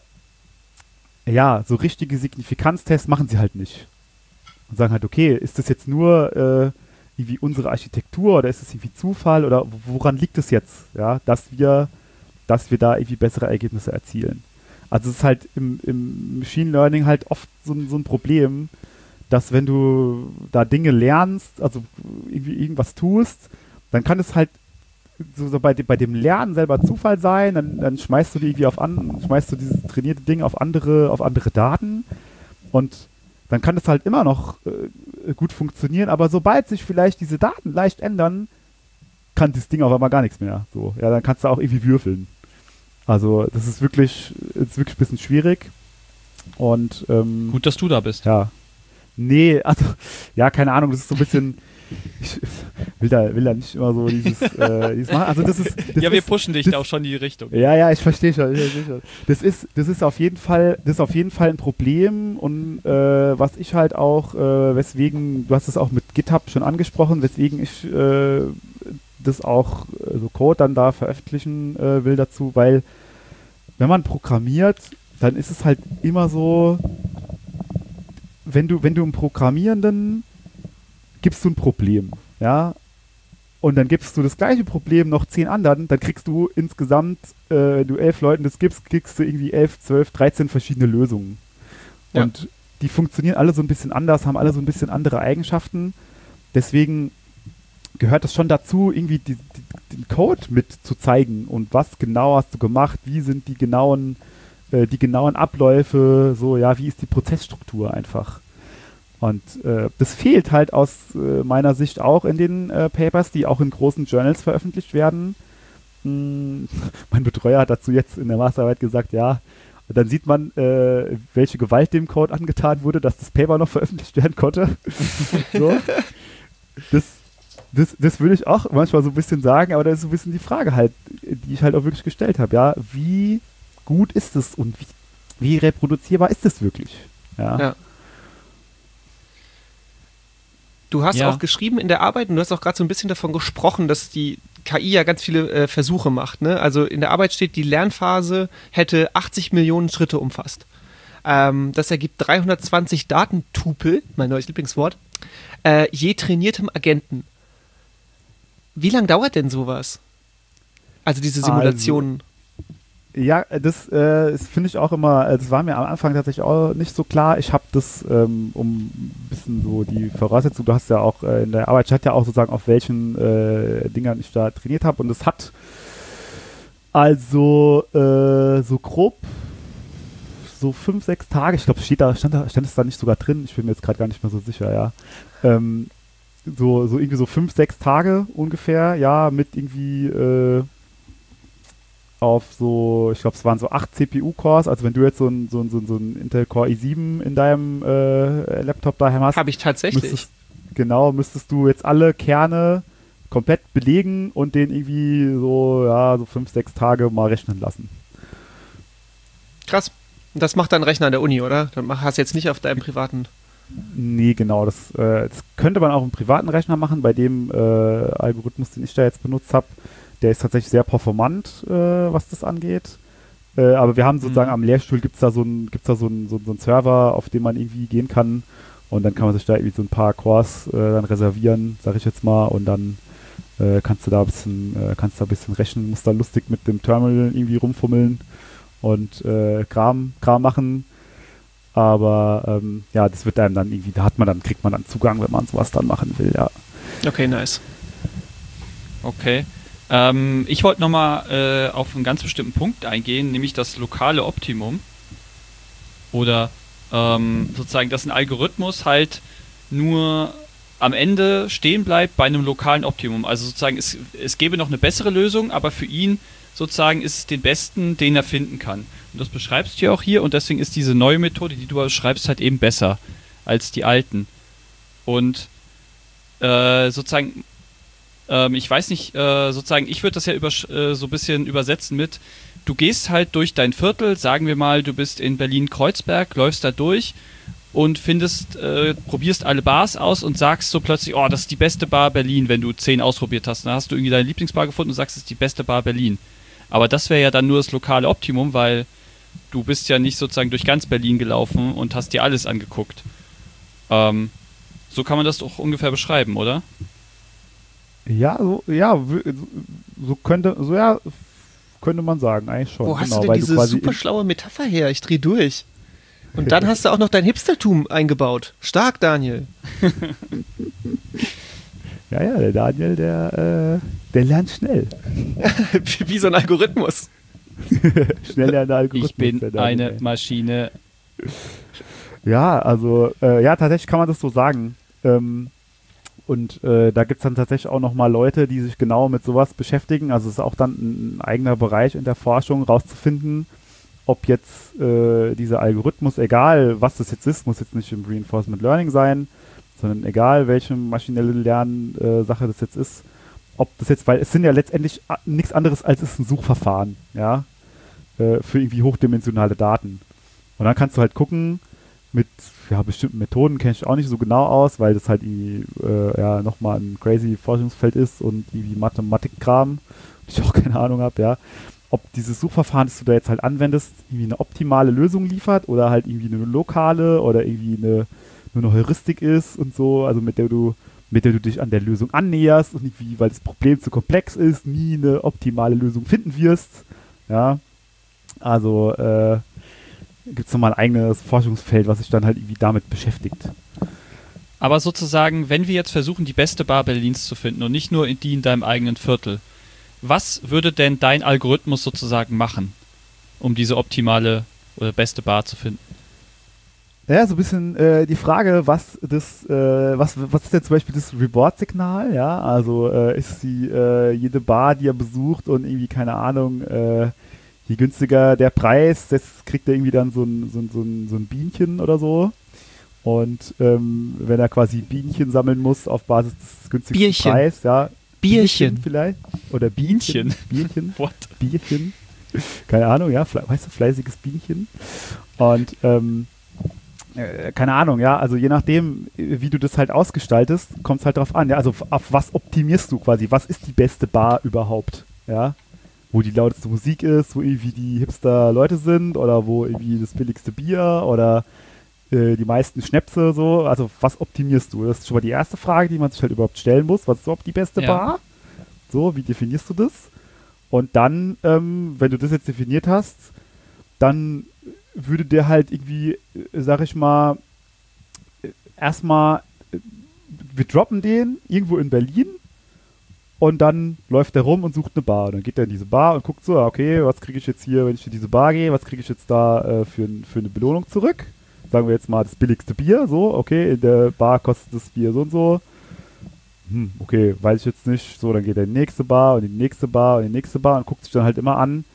ja, so richtige Signifikanztests machen sie halt nicht. Und sagen halt, okay, ist das jetzt nur irgendwie unsere Architektur oder ist es irgendwie Zufall oder woran liegt es jetzt, ja, dass wir da irgendwie bessere Ergebnisse erzielen. Also es ist halt im Machine Learning halt oft so ein Problem, dass wenn du da Dinge lernst, also irgendwie irgendwas tust, dann kann es halt so bei dem Lernen selber Zufall sein, dann schmeißt du die irgendwie schmeißt du dieses trainierte Ding auf andere Daten und dann kann es halt immer noch gut funktionieren, aber sobald sich vielleicht diese Daten leicht ändern, kann das Ding auf einmal gar nichts mehr. So, ja, dann kannst du auch irgendwie würfeln. Also das ist wirklich ein bisschen schwierig. Und gut, dass du da bist. Ja. Nee, also, ja, keine Ahnung, das ist so ein bisschen, ich will da nicht immer so dieses machen. Also das ist, wir pushen dich da auch schon in die Richtung. Ja, ich verstehe schon. Das ist auf jeden Fall ein Problem und was ich halt auch, weswegen, du hast es auch mit GitHub schon angesprochen, weswegen ich das auch so Code dann da veröffentlichen will dazu, weil wenn man programmiert, dann ist es halt immer so, wenn du einem Programmierenden gibst du ein Problem, ja, und dann gibst du das gleiche Problem noch 10 anderen, dann kriegst du insgesamt, wenn du 11 Leuten das gibst, kriegst du irgendwie 11, 12, 13 verschiedene Lösungen. Ja. Und die funktionieren alle so ein bisschen anders, haben alle so ein bisschen andere Eigenschaften. Deswegen gehört das schon dazu, irgendwie den Code mit zu zeigen und was genau hast du gemacht, wie sind die genauen Abläufe, so, ja, wie ist die Prozessstruktur einfach. Und das fehlt halt aus meiner Sicht auch in den Papers, die auch in großen Journals veröffentlicht werden. Mein Betreuer hat dazu jetzt in der Masterarbeit gesagt, ja, und dann sieht man, welche Gewalt dem Code angetan wurde, dass das Paper noch veröffentlicht werden konnte. So. Das würde ich auch manchmal so ein bisschen sagen, aber das ist so ein bisschen die Frage halt, die ich halt auch wirklich gestellt habe, ja, wie gut ist es und wie reproduzierbar ist es wirklich? Ja. Du hast auch geschrieben in der Arbeit und du hast auch gerade so ein bisschen davon gesprochen, dass die KI ja ganz viele Versuche macht. Ne? Also in der Arbeit steht, die Lernphase hätte 80 Millionen Schritte umfasst. Das ergibt 320 Datentupel, mein neues Lieblingswort, je trainiertem Agenten. Wie lange dauert denn sowas? Also diese Simulationen. Ja, das finde ich auch immer, das war mir am Anfang tatsächlich auch nicht so klar. Ich habe das, um ein bisschen so die Voraussetzung, du hast ja auch in der Arbeit, steht ja auch sozusagen, auf welchen Dingern ich da trainiert habe. Und es hat also so grob so 5, 6 Tage, ich glaube, stand es da nicht sogar drin, ich bin mir jetzt gerade gar nicht mehr so sicher, ja. So irgendwie so 5, 6 Tage ungefähr, ja, mit irgendwie auf so, ich glaube, es waren so 8 CPU-Cores, also wenn du jetzt so ein Intel Core i7 in deinem Laptop daheim hast. Habe ich tatsächlich. Müsstest du jetzt alle Kerne komplett belegen und den irgendwie so 5, 6 Tage mal rechnen lassen. Krass. Das macht dein Rechner an der Uni, oder? Dann hast du jetzt nicht auf deinem privaten. Nee, genau. Das könnte man auch im privaten Rechner machen. Bei dem Algorithmus, den ich da jetzt benutzt habe, der ist tatsächlich sehr performant, was das angeht. Aber wir haben sozusagen am Lehrstuhl gibt's da so einen Server, auf den man irgendwie gehen kann. Und dann kann man sich da irgendwie so ein paar Cores dann reservieren, sag ich jetzt mal. Und dann kannst du da ein bisschen rechnen, musst da lustig mit dem Terminal irgendwie rumfummeln und Kram machen. Aber das wird einem dann irgendwie, kriegt man dann Zugang, wenn man sowas dann machen will, ja. Okay, nice. Okay. Ich wollte nochmal auf einen ganz bestimmten Punkt eingehen, nämlich das lokale Optimum. Oder sozusagen, dass ein Algorithmus halt nur am Ende stehen bleibt bei einem lokalen Optimum. Also sozusagen, es gäbe noch eine bessere Lösung, aber für ihn sozusagen ist es den besten, den er finden kann. Und das beschreibst du ja auch hier und deswegen ist diese neue Methode, die du beschreibst, halt eben besser als die alten. Und sozusagen, ich weiß nicht, sozusagen, ich würde das ja so ein bisschen übersetzen mit, du gehst halt durch dein Viertel, sagen wir mal, du bist in Berlin-Kreuzberg, läufst da durch und probierst alle Bars aus und sagst so plötzlich, oh, das ist die beste Bar Berlin, wenn du 10 ausprobiert hast. Dann hast du irgendwie deine Lieblingsbar gefunden und sagst, das ist die beste Bar Berlin. Aber das wäre ja dann nur das lokale Optimum, weil du bist ja nicht sozusagen durch ganz Berlin gelaufen und hast dir alles angeguckt. So kann man das doch ungefähr beschreiben, oder? Könnte man sagen, eigentlich schon. Wo hast du denn diese super schlaue Metapher her? Ich dreh durch. Und dann hast du auch noch dein Hipstertum eingebaut. Stark, Daniel. Ja, der Daniel, der lernt schnell. Wie so ein Algorithmus. Schnell lernender Algorithmus. Ich bin eine Maschine. Ja, also, tatsächlich kann man das so sagen. Und da gibt es dann tatsächlich auch nochmal Leute, die sich genau mit sowas beschäftigen. Also es ist auch dann ein eigener Bereich in der Forschung, rauszufinden, ob jetzt dieser Algorithmus, egal was das jetzt ist, muss jetzt nicht im Reinforcement Learning sein, sondern egal welche maschinelle Lernsache das jetzt ist, ob das jetzt, weil es sind ja letztendlich nichts anderes als es ist ein Suchverfahren, ja, für irgendwie hochdimensionale Daten. Und dann kannst du halt gucken, mit bestimmten Methoden kenne ich auch nicht so genau aus, weil das halt irgendwie nochmal ein crazy Forschungsfeld ist und irgendwie Mathematikkram, ich auch keine Ahnung habe, ja. Ob dieses Suchverfahren, das du da jetzt halt anwendest, irgendwie eine optimale Lösung liefert oder halt irgendwie eine lokale oder irgendwie nur eine Heuristik ist und so, also mit der du dich an der Lösung annäherst und irgendwie, weil das Problem zu komplex ist, nie eine optimale Lösung finden wirst, ja. Also, gibt es nochmal ein eigenes Forschungsfeld, was sich dann halt irgendwie damit beschäftigt. Aber sozusagen, wenn wir jetzt versuchen, die beste Bar Berlins zu finden und nicht nur die in deinem eigenen Viertel, was würde denn dein Algorithmus sozusagen machen, um diese optimale oder beste Bar zu finden? Ja, so ein bisschen die Frage, was ist denn zum Beispiel das Reward-Signal, ja, also ist jede Bar, die er besucht und irgendwie, keine Ahnung, je günstiger der Preis, das kriegt er irgendwie dann so ein Bienchen oder so. Und wenn er quasi Bienchen sammeln muss auf Basis des günstigsten Preises, ja. Bierchen vielleicht. Oder Bienchen. What? Bierchen. Keine Ahnung, ja. Weißt du, fleißiges Bienchen. Und keine Ahnung, ja. Also je nachdem, wie du das halt ausgestaltest, kommt es halt drauf an. Ja, also auf was optimierst du quasi? Was ist die beste Bar überhaupt? Ja. Wo die lauteste Musik ist, wo irgendwie die hipster Leute sind oder wo irgendwie das billigste Bier oder die meisten Schnäpse so. Also was optimierst du? Das ist schon mal die erste Frage, die man sich halt überhaupt stellen muss. Was ist überhaupt die beste Bar? So, wie definierst du das? Und dann, wenn du das jetzt definiert hast, dann würde der halt irgendwie, sag ich mal, erstmal, wir droppen den irgendwo in Berlin und dann läuft er rum und sucht eine Bar. Und dann geht er in diese Bar und guckt so, okay, was kriege ich jetzt hier, wenn ich in diese Bar gehe, was kriege ich jetzt da für eine Belohnung zurück? Sagen wir jetzt mal das billigste Bier, so, okay, in der Bar kostet das Bier so und so. Okay, weiß ich jetzt nicht. So, dann geht er in die nächste Bar und in die nächste Bar und in die nächste Bar und guckt sich dann halt immer an,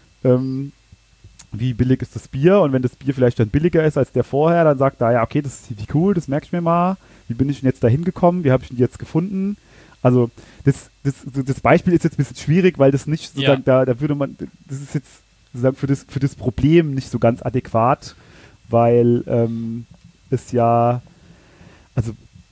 wie billig ist das Bier, und wenn das Bier vielleicht dann billiger ist als der vorher, dann sagt er, ja, okay, das ist wie cool, das merke ich mir mal. Wie bin ich denn jetzt da hingekommen? Wie habe ich ihn jetzt gefunden? Also, das Beispiel ist jetzt ein bisschen schwierig, weil das nicht sozusagen, da würde man, das ist jetzt sozusagen für das Problem nicht so ganz adäquat, weil es ja, also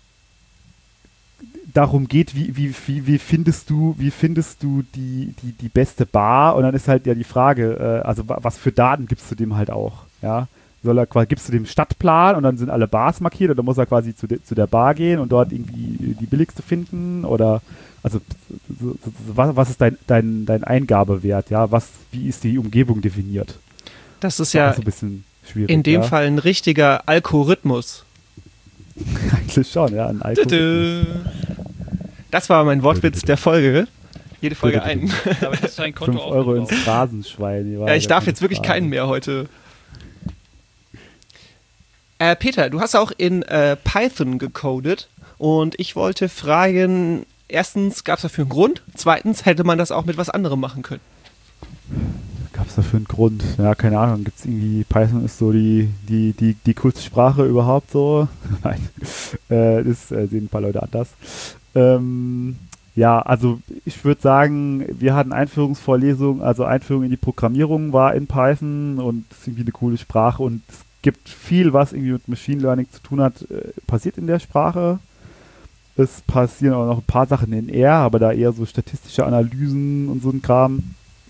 darum geht, wie findest du die beste Bar, und dann ist halt ja die Frage, also was für Daten gibst du dem halt auch, ja? Gibst du dem Stadtplan und dann sind alle Bars markiert, oder muss er quasi zu der Bar gehen und dort irgendwie die billigste finden, oder also was ist dein Eingabewert, ja? Wie ist die Umgebung definiert? Das ist ja so ein bisschen schwierig, in dem Fall ein richtiger Algorithmus. Eigentlich schon, ja, ein Algorithmus. Das war mein Wortwitz der Folge. Jede Folge einen. Damit hast du ein Konto 5 Euro ins Phrasenschwein. Ja, ich darf jetzt wirklich keinen mehr heute. Peter, du hast auch in Python gecodet, und ich wollte fragen, erstens, gab es dafür einen Grund? Zweitens, hätte man das auch mit was anderem machen können? Gab es dafür einen Grund? Ja, keine Ahnung. Gibt es irgendwie, Python ist so die coolste Sprache überhaupt so? Nein, das sehen ein paar Leute anders. Ja, also ich würde sagen, wir hatten Einführungsvorlesungen, also Einführung in die Programmierung war in Python, und es ist irgendwie eine coole Sprache, und es gibt viel, was irgendwie mit Machine Learning zu tun hat, passiert in der Sprache. Es passieren auch noch ein paar Sachen in R, aber da eher so statistische Analysen und so ein Kram.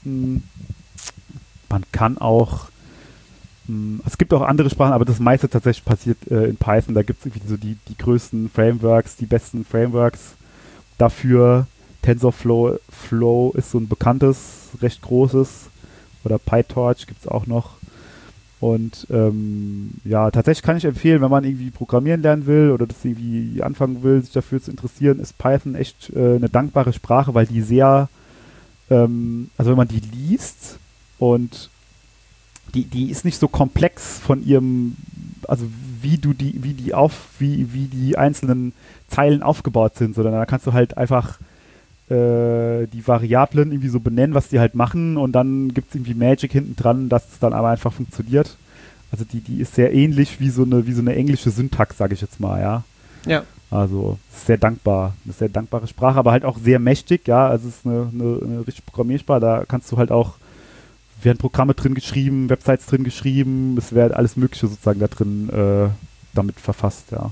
Man kann auch, es gibt auch andere Sprachen, aber das meiste tatsächlich passiert in Python. Da gibt es irgendwie so die größten Frameworks, die besten Frameworks dafür. TensorFlow ist so ein bekanntes, recht großes, oder PyTorch gibt es auch noch. Und ja, tatsächlich kann ich empfehlen, wenn man irgendwie programmieren lernen will oder das irgendwie anfangen will, sich dafür zu interessieren, ist Python echt eine dankbare Sprache, weil die sehr, also wenn man die liest, und die ist nicht so komplex von ihrem, also wie die einzelnen Zeilen aufgebaut sind, sondern da kannst du halt einfach die Variablen irgendwie so benennen, was die halt machen, und dann gibt es irgendwie Magic hinten dran, dass es dann aber einfach funktioniert. Also die ist sehr ähnlich wie so eine englische Syntax, sage ich jetzt mal, ja. Ja. Also sehr dankbar, eine sehr dankbare Sprache, aber halt auch sehr mächtig, ja. Also es ist eine richtige Programmiersprache, da kannst du halt auch, werden Programme drin geschrieben, Websites drin geschrieben, es wird alles Mögliche sozusagen da drin damit verfasst, ja.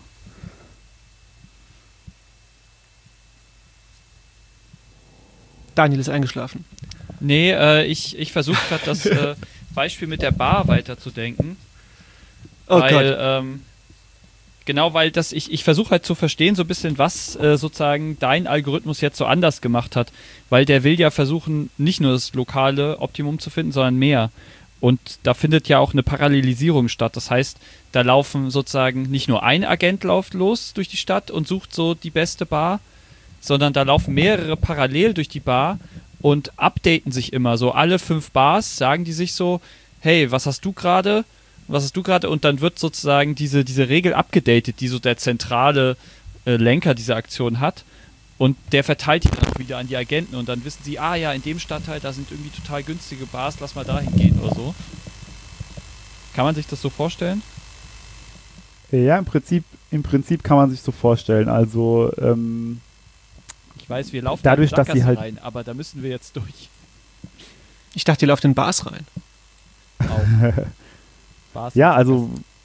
Daniel ist eingeschlafen. Nee, ich versuche gerade das Beispiel mit der Bar weiterzudenken. Oh weil, Gott. Genau, weil ich versuche halt zu verstehen, so ein bisschen, was sozusagen dein Algorithmus jetzt so anders gemacht hat. Weil der will ja versuchen, nicht nur das lokale Optimum zu finden, sondern mehr. Und da findet ja auch eine Parallelisierung statt. Das heißt, da laufen sozusagen nicht nur ein Agent läuft los durch die Stadt und sucht so die beste Bar, sondern da laufen mehrere parallel durch die Bar und updaten sich immer. So alle 5 Bars sagen die sich so, hey, was hast du gerade? Und dann wird sozusagen diese Regel abgedatet, die so der zentrale Lenker dieser Aktion hat. Und der verteilt die dann auch wieder an die Agenten. Und dann wissen sie, ja, in dem Stadtteil, da sind irgendwie total günstige Bars, lass mal dahin gehen oder so. Kann man sich das so vorstellen? Ja, im Prinzip kann man sich so vorstellen. Also, ich weiß, wir laufen dadurch, in die dass sie Sackgasse halt rein, aber da müssen wir jetzt durch. Ich dachte, ihr lauft in Bars rein. Auch. Bars ja, und also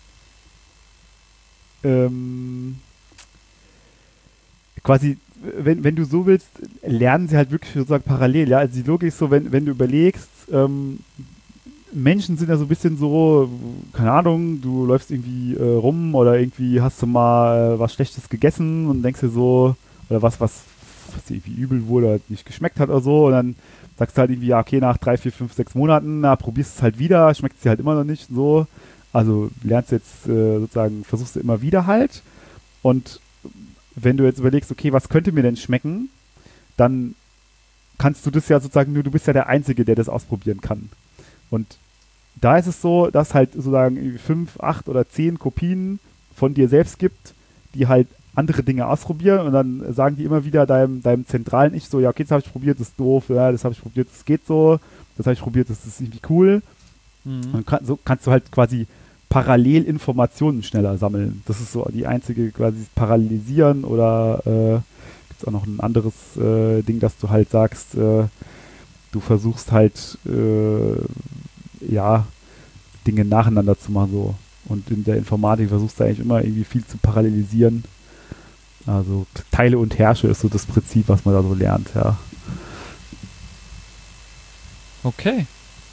quasi, wenn du so willst, lernen sie halt wirklich sozusagen parallel. Ja, also die Logik ist so, wenn du überlegst, Menschen sind ja so ein bisschen so, keine Ahnung, du läufst irgendwie rum oder irgendwie hast du mal was Schlechtes gegessen und denkst dir so, oder was dir irgendwie übel wurde oder nicht geschmeckt hat oder so, und dann sagst du halt irgendwie, ja, okay, nach 3, 4, 5, 6 Monaten, probierst es halt wieder, schmeckt es dir halt immer noch nicht, so. Also lernst jetzt sozusagen, versuchst du immer wieder halt. Und wenn du jetzt überlegst, okay, was könnte mir denn schmecken, dann kannst du das ja sozusagen nur, du bist ja der Einzige, der das ausprobieren kann. Und da ist es so, dass halt sozusagen 5, 8 oder 10 Kopien von dir selbst gibt, die halt andere Dinge ausprobieren und dann sagen die immer wieder deinem zentralen Ich so, ja okay, das habe ich probiert, das ist doof, ja, das habe ich probiert, das geht so, das habe ich probiert, das ist irgendwie cool. Und so kannst du halt quasi parallel Informationen schneller sammeln. Das ist so die einzige quasi Parallelisieren oder gibt es auch noch ein anderes Ding, dass du halt sagst, du versuchst halt Dinge nacheinander zu machen so. Und in der Informatik versuchst du eigentlich immer irgendwie viel zu parallelisieren. Also Teile und Herrsche ist so das Prinzip, was man da so lernt, ja. Okay.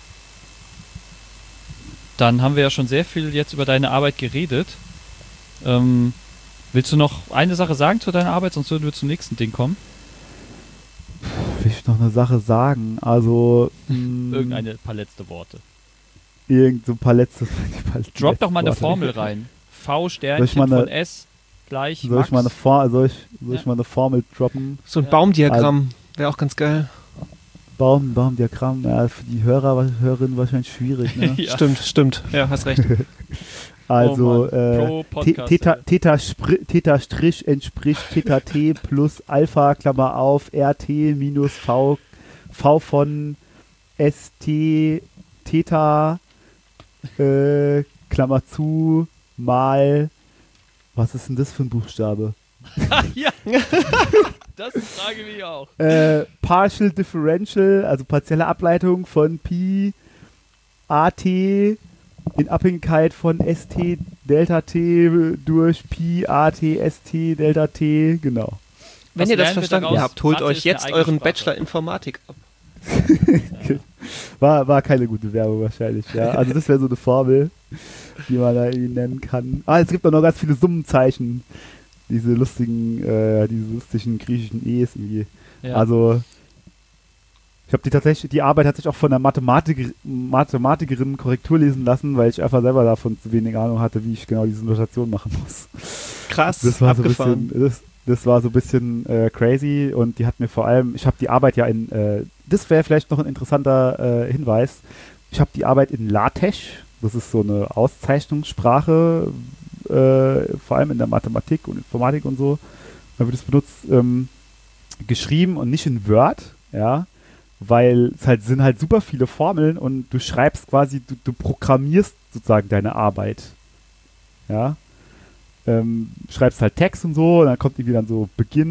Dann haben wir ja schon sehr viel jetzt über deine Arbeit geredet. Willst du noch eine Sache sagen zu deiner Arbeit, sonst würden wir zum nächsten Ding kommen? Will ich noch eine Sache sagen? Also Irgendein paar letzte Worte. Irgend so ein paar letzte Drop doch mal eine Worte. Formel rein. V Soll ich Sternchen mal von S gleich Soll ich Max. mal eine Formel droppen? So ein Baumdiagramm wäre auch ganz geil. Baumdiagramm, ja, für die Hörerinnen wahrscheinlich schwierig, ne? Ja. Stimmt. Ja, hast recht. Also, Pro Podcast, Theta Strich entspricht Theta T plus Alpha, Klammer auf, RT minus V von ST Theta, Klammer zu, mal, was ist denn das für ein Buchstabe? Ja, das frage ich mich auch. Partial Differential, also partielle Ableitung von Pi AT in Abhängigkeit von ST Delta T durch Pi AT ST Delta T, genau. Wenn Was ihr das lernen wir verstanden daraus? habt, holt Mathe euch ist eine jetzt eigene euren Sprache. Bachelor Informatik ab. War keine gute Werbung wahrscheinlich, ja. Also das wäre so eine Formel, die man da irgendwie nennen kann. Es gibt auch noch ganz viele Summenzeichen. Diese lustigen griechischen E's irgendwie. Ja. Also ich habe die Arbeit hat sich auch von der Mathematikerin Korrektur lesen lassen, weil ich einfach selber davon zu wenig Ahnung hatte, wie ich genau diese Notation machen muss. Krass, Das war abgefahren. das war so ein bisschen crazy und die hat mir vor allem, ich habe die Arbeit ja das wäre vielleicht noch ein interessanter Hinweis, ich habe die Arbeit in LaTeX, das ist so eine Auszeichnungssprache, vor allem in der Mathematik und Informatik und so, wenn wir das benutzt, geschrieben und nicht in Word, ja, weil es sind halt super viele Formeln und du schreibst quasi, du programmierst sozusagen deine Arbeit, ja. Schreibst halt Text und so, und dann kommt irgendwie dann so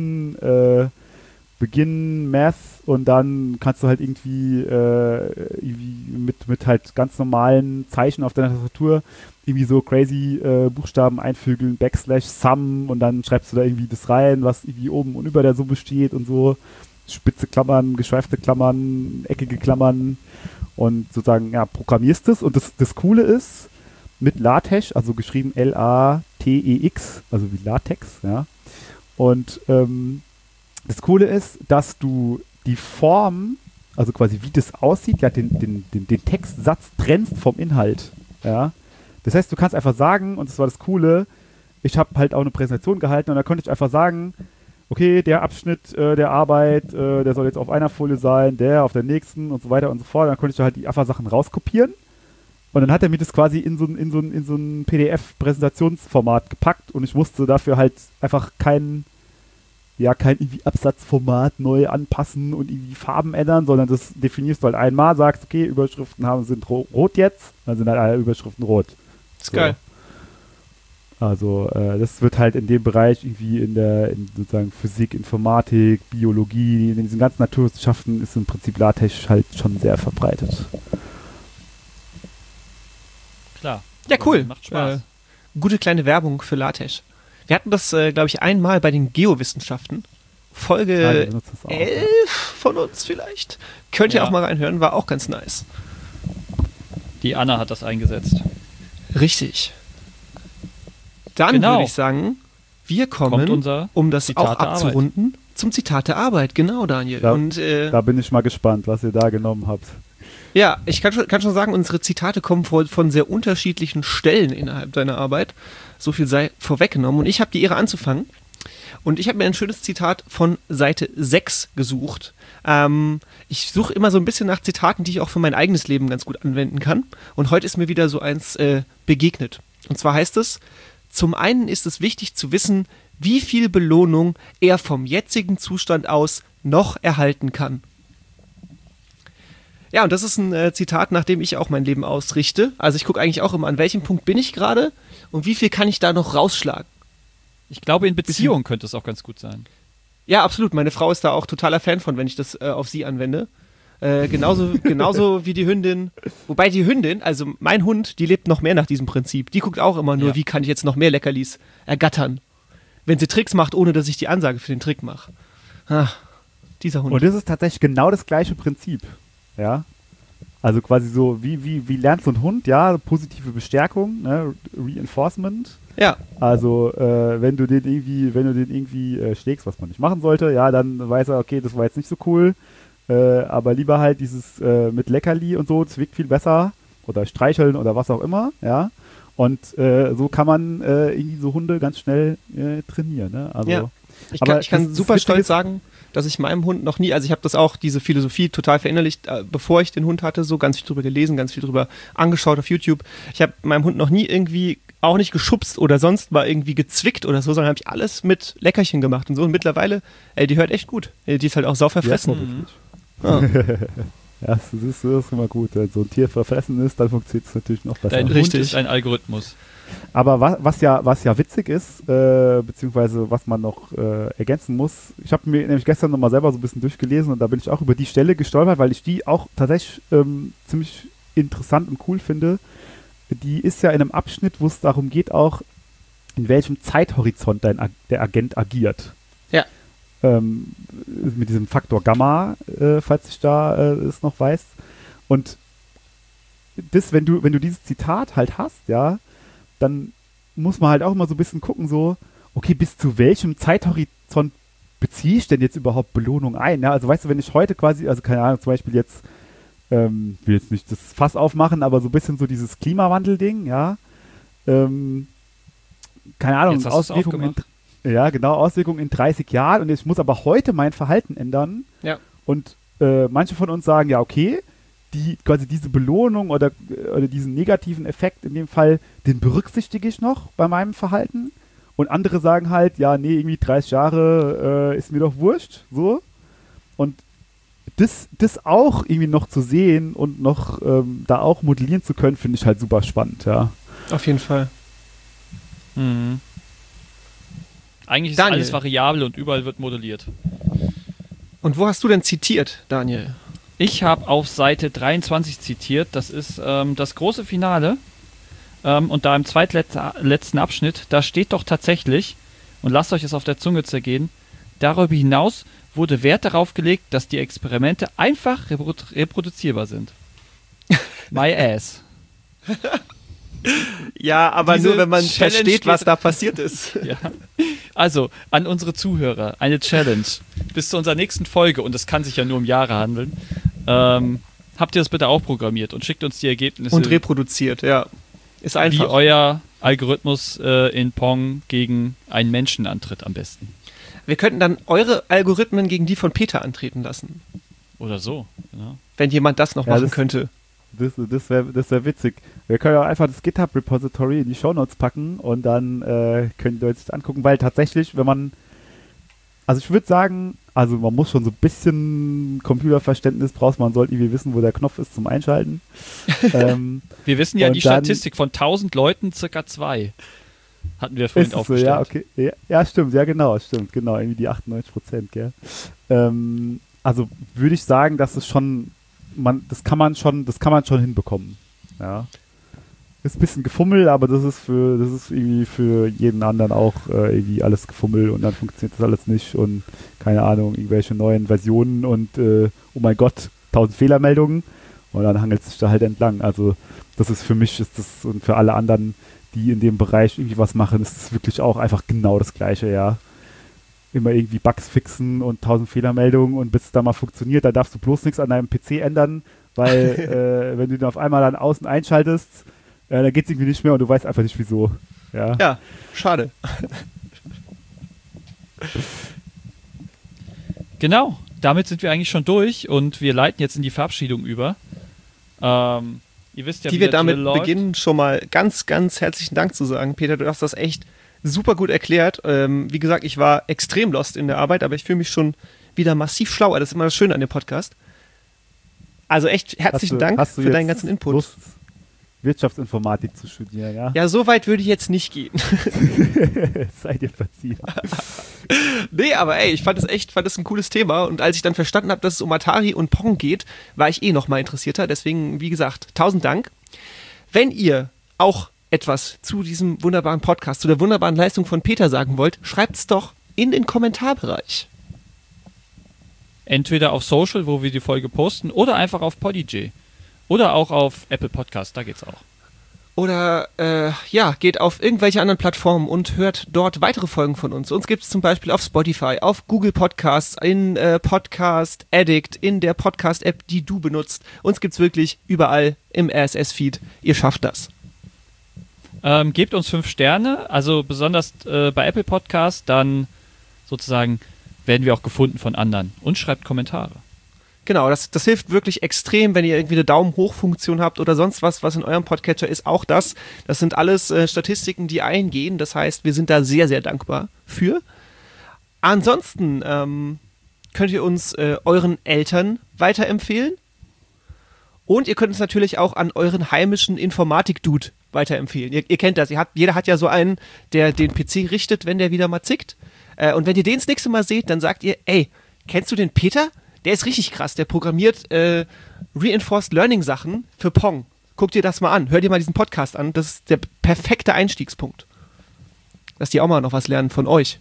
Begin Math und dann kannst du halt irgendwie mit halt ganz normalen Zeichen auf deiner Tastatur irgendwie so crazy Buchstaben einfügeln, Backslash, Sum und dann schreibst du da irgendwie das rein, was irgendwie oben und über der Summe steht und so. Spitze Klammern, geschweifte Klammern, eckige Klammern und sozusagen, ja, programmierst es. Und das Coole ist, mit LaTeX, also geschrieben L-A-T-E-X, also wie Latex, ja. Und das Coole ist, dass du die Form, also quasi wie das aussieht, ja, den Textsatz trennst vom Inhalt, ja. Das heißt, du kannst einfach sagen, und das war das Coole, ich habe halt auch eine Präsentation gehalten und da konnte ich einfach sagen, okay, der Abschnitt der Arbeit, der soll jetzt auf einer Folie sein, der auf der nächsten und so weiter und so fort. Dann konnte ich halt die einfach Sachen rauskopieren und dann hat er mir das quasi in so ein PDF-Präsentationsformat gepackt und ich musste dafür halt einfach kein irgendwie Absatzformat neu anpassen und irgendwie Farben ändern, sondern das definierst du halt einmal, sagst, okay, Überschriften sind rot jetzt, dann sind halt alle Überschriften rot. Das ist geil. Also das wird halt in dem Bereich irgendwie in sozusagen Physik, Informatik, Biologie, in diesen ganzen Naturwissenschaften ist im Prinzip LaTeX halt schon sehr verbreitet. Klar. Ja, cool. Macht Spaß. Gute kleine Werbung für LaTeX. Wir hatten das, glaube ich, einmal bei den Geowissenschaften. Folge wir benutzen das auch, 11 von uns vielleicht. Könnt ihr Ja. auch mal reinhören, war auch ganz nice. Die Anna hat das eingesetzt. Richtig. Dann Genau. würde ich sagen, wir Kommt kommen, unser um das Zitat auch der Arbeit. abzurunden, zum Zitat der Arbeit. Genau, Daniel. Ja. Und Da bin ich mal gespannt, was ihr da genommen habt. ja, ich kann schon sagen, unsere Zitate kommen von sehr unterschiedlichen Stellen innerhalb deiner Arbeit. So viel sei vorweggenommen. Und ich habe die Ehre anzufangen. Und ich habe mir ein schönes Zitat von Seite 6 gesucht. Ich suche immer so ein bisschen nach Zitaten, die ich auch für mein eigenes Leben ganz gut anwenden kann. Und heute ist mir wieder so eins begegnet. Und zwar heißt es: Zum einen ist es wichtig zu wissen, wie viel Belohnung er vom jetzigen Zustand aus noch erhalten kann. Ja, und das ist ein Zitat, nach dem ich auch mein Leben ausrichte. Also ich gucke eigentlich auch immer, an welchem Punkt bin ich gerade und wie viel kann ich da noch rausschlagen. Ich glaube, in Beziehungen könnte es auch ganz gut sein. Ja, absolut. Meine Frau ist da auch totaler Fan von, wenn ich das auf sie anwende. Genauso wie die Hündin. Wobei die Hündin, also mein Hund, die lebt noch mehr nach diesem Prinzip. Die guckt auch immer nur, wie kann ich jetzt noch mehr Leckerlis ergattern. Wenn sie Tricks macht, ohne dass ich die Ansage für den Trick mache. Dieser Hund. Und das ist tatsächlich genau das gleiche Prinzip. Ja. Also quasi so, wie lernt so ein Hund, ja, positive Bestärkung, ne? Reinforcement. Ja. Also, wenn du den irgendwie schlägst, was man nicht machen sollte, ja, dann weiß er, okay, das war jetzt nicht so cool. Aber lieber halt dieses mit Leckerli und so, das wirkt viel besser. Oder streicheln oder was auch immer, ja. Und so kann man irgendwie so Hunde ganz schnell trainieren, ne? Also, ja. Ich kann super stolz sagen, dass ich meinem Hund noch nie, also ich habe das auch, diese Philosophie total verinnerlicht, bevor ich den Hund hatte, so ganz viel drüber gelesen, ganz viel drüber angeschaut auf YouTube. Ich habe meinem Hund noch nie irgendwie, auch nicht geschubst oder sonst mal irgendwie gezwickt oder so, sondern habe ich alles mit Leckerchen gemacht und so. Und mittlerweile, die hört echt gut. Die ist halt auch sau verfressen. Ja, ja, das ist immer gut. Wenn so ein Tier verfressen ist, dann funktioniert es natürlich noch besser. Dein Hund ist ein Algorithmus. Aber was ja witzig ist, beziehungsweise was man noch ergänzen muss, ich habe mir nämlich gestern nochmal selber so ein bisschen durchgelesen und da bin ich auch über die Stelle gestolpert, weil ich die auch tatsächlich ziemlich interessant und cool finde. Die ist ja in einem Abschnitt, wo es darum geht auch, in welchem Zeithorizont der Agent agiert. Ja. Mit diesem Faktor Gamma, falls ich da es noch weiß. Und das, wenn du dieses Zitat halt hast, ja, dann muss man halt auch immer so ein bisschen gucken, so, okay, bis zu welchem Zeithorizont beziehe ich denn jetzt überhaupt Belohnung ein? Ja? Also weißt du, wenn ich heute quasi, also keine Ahnung, zum Beispiel jetzt, will jetzt nicht das Fass aufmachen, aber so ein bisschen so dieses Klimawandel-Ding, ja, keine Ahnung, Auswirkungen in 30 Jahren und ich muss aber heute mein Verhalten ändern. Ja. Und manche von uns sagen, ja, okay, quasi diese Belohnung oder diesen negativen Effekt in dem Fall, den berücksichtige ich noch bei meinem Verhalten. Und andere sagen halt, ja, nee, irgendwie 30 Jahre ist mir doch wurscht, so. Und das auch irgendwie noch zu sehen und noch da auch modellieren zu können, finde ich halt super spannend, ja. Auf jeden Fall. Mhm. Eigentlich ist alles variabel und überall wird modelliert. Und wo hast du denn zitiert, Daniel? Ich habe auf Seite 23 zitiert, das ist das große Finale und da im zweitletzten Abschnitt, da steht doch tatsächlich, und lasst euch das auf der Zunge zergehen, darüber hinaus wurde Wert darauf gelegt, dass die Experimente einfach reproduzierbar sind. My ass. Ja, aber Diese nur, wenn man Challenge versteht, was da passiert ist. Ja. Also, an unsere Zuhörer, eine Challenge. Bis zu unserer nächsten Folge, und es kann sich ja nur um Jahre handeln, habt ihr das bitte auch programmiert und schickt uns die Ergebnisse. Und reproduziert, ja. Ist einfach. Wie euer Algorithmus in Pong gegen einen Menschen antritt am besten. Wir könnten dann eure Algorithmen gegen die von Peter antreten lassen. Oder so, genau. Wenn jemand das noch machen könnte. Das wär witzig. Wir können ja einfach das GitHub-Repository in die Shownotes packen und dann können die Leute sich das angucken, weil tatsächlich, wenn man, also ich würde sagen, also man muss schon so ein bisschen Computerverständnis brauchen, man sollte irgendwie wissen, wo der Knopf ist zum Einschalten. Wir wissen ja die Statistik von 1000 Leuten, circa 2. Hatten wir vorhin aufgestellt. So, ja, okay. Ja, stimmt, genau, irgendwie die 98%, gell. Also würde ich sagen, dass es schon, das kann man schon hinbekommen. Ja. Ist ein bisschen Gefummel, aber das ist irgendwie für jeden anderen auch irgendwie alles Gefummel und dann funktioniert das alles nicht und keine Ahnung, irgendwelche neuen Versionen und oh mein Gott, 1000 Fehlermeldungen und dann hangelt es sich da halt entlang. Also das ist für mich, und für alle anderen, die in dem Bereich irgendwie was machen, ist das wirklich auch einfach genau das Gleiche, ja. Immer irgendwie Bugs fixen und 1000 Fehlermeldungen und bis es da mal funktioniert, da darfst du bloß nichts an deinem PC ändern, weil wenn du den auf einmal dann außen einschaltest, dann geht es irgendwie nicht mehr und du weißt einfach nicht wieso. Ja, ja, schade. Genau, damit sind wir eigentlich schon durch und wir leiten jetzt in die Verabschiedung über. Ihr wisst ja, Die wie wir der damit Drill läuft. beginnen, schon mal ganz, ganz herzlichen Dank zu sagen. Peter, du hast das echt super gut erklärt. Wie gesagt, ich war extrem lost in der Arbeit, aber ich fühle mich schon wieder massiv schlauer. Das ist immer das Schöne an dem Podcast. Also echt herzlichen Dank für deinen ganzen Input. Lust, Wirtschaftsinformatik zu studieren, ja? Ja, so weit würde ich jetzt nicht gehen. Seid ihr verziehen. Nee, aber ey, ich fand es ein cooles Thema und als ich dann verstanden habe, dass es um Atari und Pong geht, war ich noch mal interessierter. Deswegen, wie gesagt, 1000 Dank. Wenn ihr auch etwas zu diesem wunderbaren Podcast, zu der wunderbaren Leistung von Peter sagen wollt, schreibt es doch in den Kommentarbereich. Entweder auf Social, wo wir die Folge posten, oder einfach auf Podigy. Oder auch auf Apple Podcast, da geht's auch. Oder geht auf irgendwelche anderen Plattformen und hört dort weitere Folgen von uns. Uns gibt es zum Beispiel auf Spotify, auf Google Podcasts, in Podcast Addict, in der Podcast-App, die du benutzt. Uns gibt es wirklich überall im RSS-Feed. Ihr schafft das. Gebt uns 5 Sterne, also besonders bei Apple Podcast, dann sozusagen werden wir auch gefunden von anderen. Und schreibt Kommentare. Genau, das hilft wirklich extrem, wenn ihr irgendwie eine Daumen-hoch-Funktion habt oder sonst was in eurem Podcatcher ist. Auch das sind alles Statistiken, die eingehen. Das heißt, wir sind da sehr, sehr dankbar für. Ansonsten könnt ihr uns euren Eltern weiterempfehlen. Und ihr könnt uns natürlich auch an euren heimischen Informatik-Dude weiterempfehlen. Ihr kennt das. Jeder hat ja so einen, der den PC richtet, wenn der wieder mal zickt. Und wenn ihr den das nächste Mal seht, dann sagt ihr, ey, kennst du den Peter? Der ist richtig krass. Der programmiert Reinforced Learning Sachen für Pong. Guck dir das mal an. Hör dir mal diesen Podcast an. Das ist der perfekte Einstiegspunkt. Dass die auch mal noch was lernen von euch.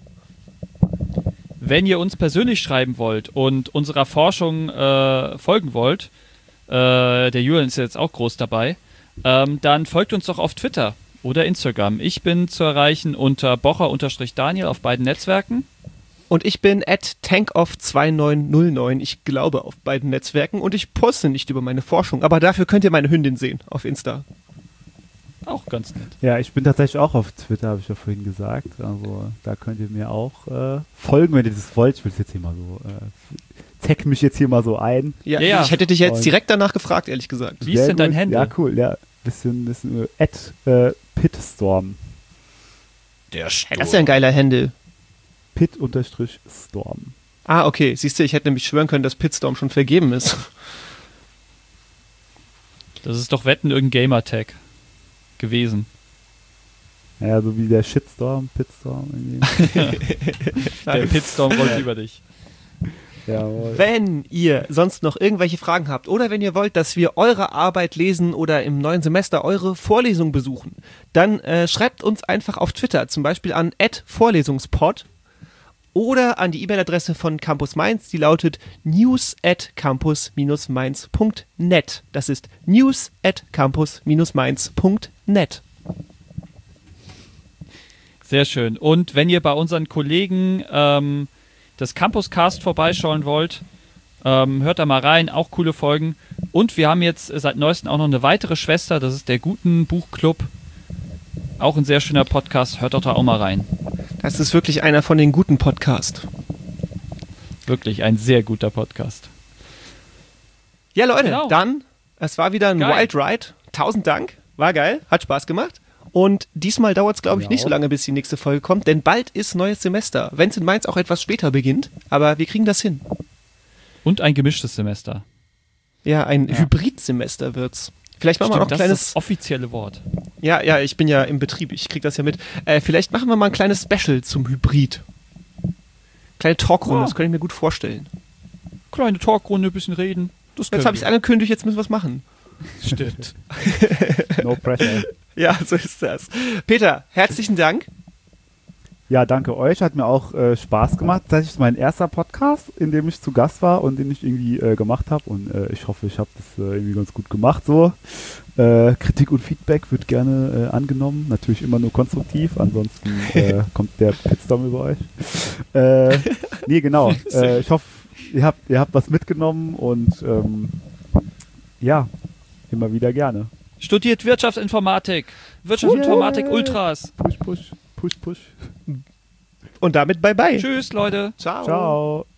Wenn ihr uns persönlich schreiben wollt und unserer Forschung folgen wollt, der Julian ist jetzt auch groß dabei, dann folgt uns doch auf Twitter oder Instagram. Ich bin zu erreichen unter bocher_Daniel auf beiden Netzwerken. Und ich bin @tankoff2909, ich glaube, auf beiden Netzwerken. Und ich poste nicht über meine Forschung, aber dafür könnt ihr meine Hündin sehen auf Insta. Auch ganz nett. Ja, ich bin tatsächlich auch auf Twitter, habe ich ja vorhin gesagt. Also da könnt ihr mir auch folgen, wenn ihr das wollt. Ich will es jetzt hier mal so, tag mich jetzt hier mal so ein. Ja. Ich hätte dich jetzt direkt danach gefragt, ehrlich gesagt. Wie ist denn dein Handle? Ja, cool, ja. Bisschen @Pitstorm. Der Sturm. Das ist ja ein geiler Handle. Pit_Storm. Ah, okay. Siehst du, ich hätte nämlich schwören können, dass Pitstorm schon vergeben ist. Das ist doch Wetten irgendein Gamertag gewesen. Ja, so wie der Shitstorm, Pitstorm. Der Pitstorm rollt über dich. Jawohl. Wenn ihr sonst noch irgendwelche Fragen habt oder wenn ihr wollt, dass wir eure Arbeit lesen oder im neuen Semester eure Vorlesung besuchen, dann schreibt uns einfach auf Twitter, zum Beispiel an @Vorlesungspod oder an die E-Mail-Adresse von Campus Mainz, die lautet news@campus-mainz.net. Das ist news@campus-mainz.net. Sehr schön. Und wenn ihr bei unseren Kollegen das Campuscast vorbeischauen wollt, hört da mal rein, auch coole Folgen. Und wir haben jetzt seit neuestem auch noch eine weitere Schwester, das ist der Guten Buchclub. Auch ein sehr schöner Podcast, hört doch da auch mal rein. Das ist wirklich einer von den guten Podcasts. Wirklich ein sehr guter Podcast. Ja, Leute, Genau. dann, es war wieder ein Geil. Wild Ride. 1000 Dank, war geil, hat Spaß gemacht. Und diesmal dauert es, glaube ich, Ja. nicht so lange, bis die nächste Folge kommt, denn bald ist neues Semester. Wenn es in Mainz auch etwas später beginnt, aber wir kriegen das hin. Und ein gemischtes Semester. Ja, ein Hybridsemester wird's. Vielleicht machen wir noch ein das kleines. ist das offizielle Wort. Ja, ich bin ja im Betrieb, ich krieg das ja mit. Vielleicht machen wir mal ein kleines Special zum Hybrid. Kleine Talkrunde, Ja. das kann ich mir gut vorstellen. Kleine Talkrunde, ein bisschen reden. Das Jetzt habe ich es angekündigt, jetzt müssen wir es machen. Stimmt. No pressure. Ja, so ist das. Peter, herzlichen Dank. Ja, danke euch. Hat mir auch Spaß gemacht. Das ist mein erster Podcast, in dem ich zu Gast war und den ich irgendwie gemacht habe. Und ich hoffe, ich habe das irgendwie ganz gut gemacht. So Kritik und Feedback wird gerne angenommen. Natürlich immer nur konstruktiv. Ansonsten kommt der Pitstorm über euch. Nee, genau. Ich hoffe, ihr habt was mitgenommen und ja, immer wieder gerne. Studiert Wirtschaftsinformatik. Wirtschaftsinformatik Ultras. Push. Und damit bye bye. Tschüss, Leute. Ciao. Ciao.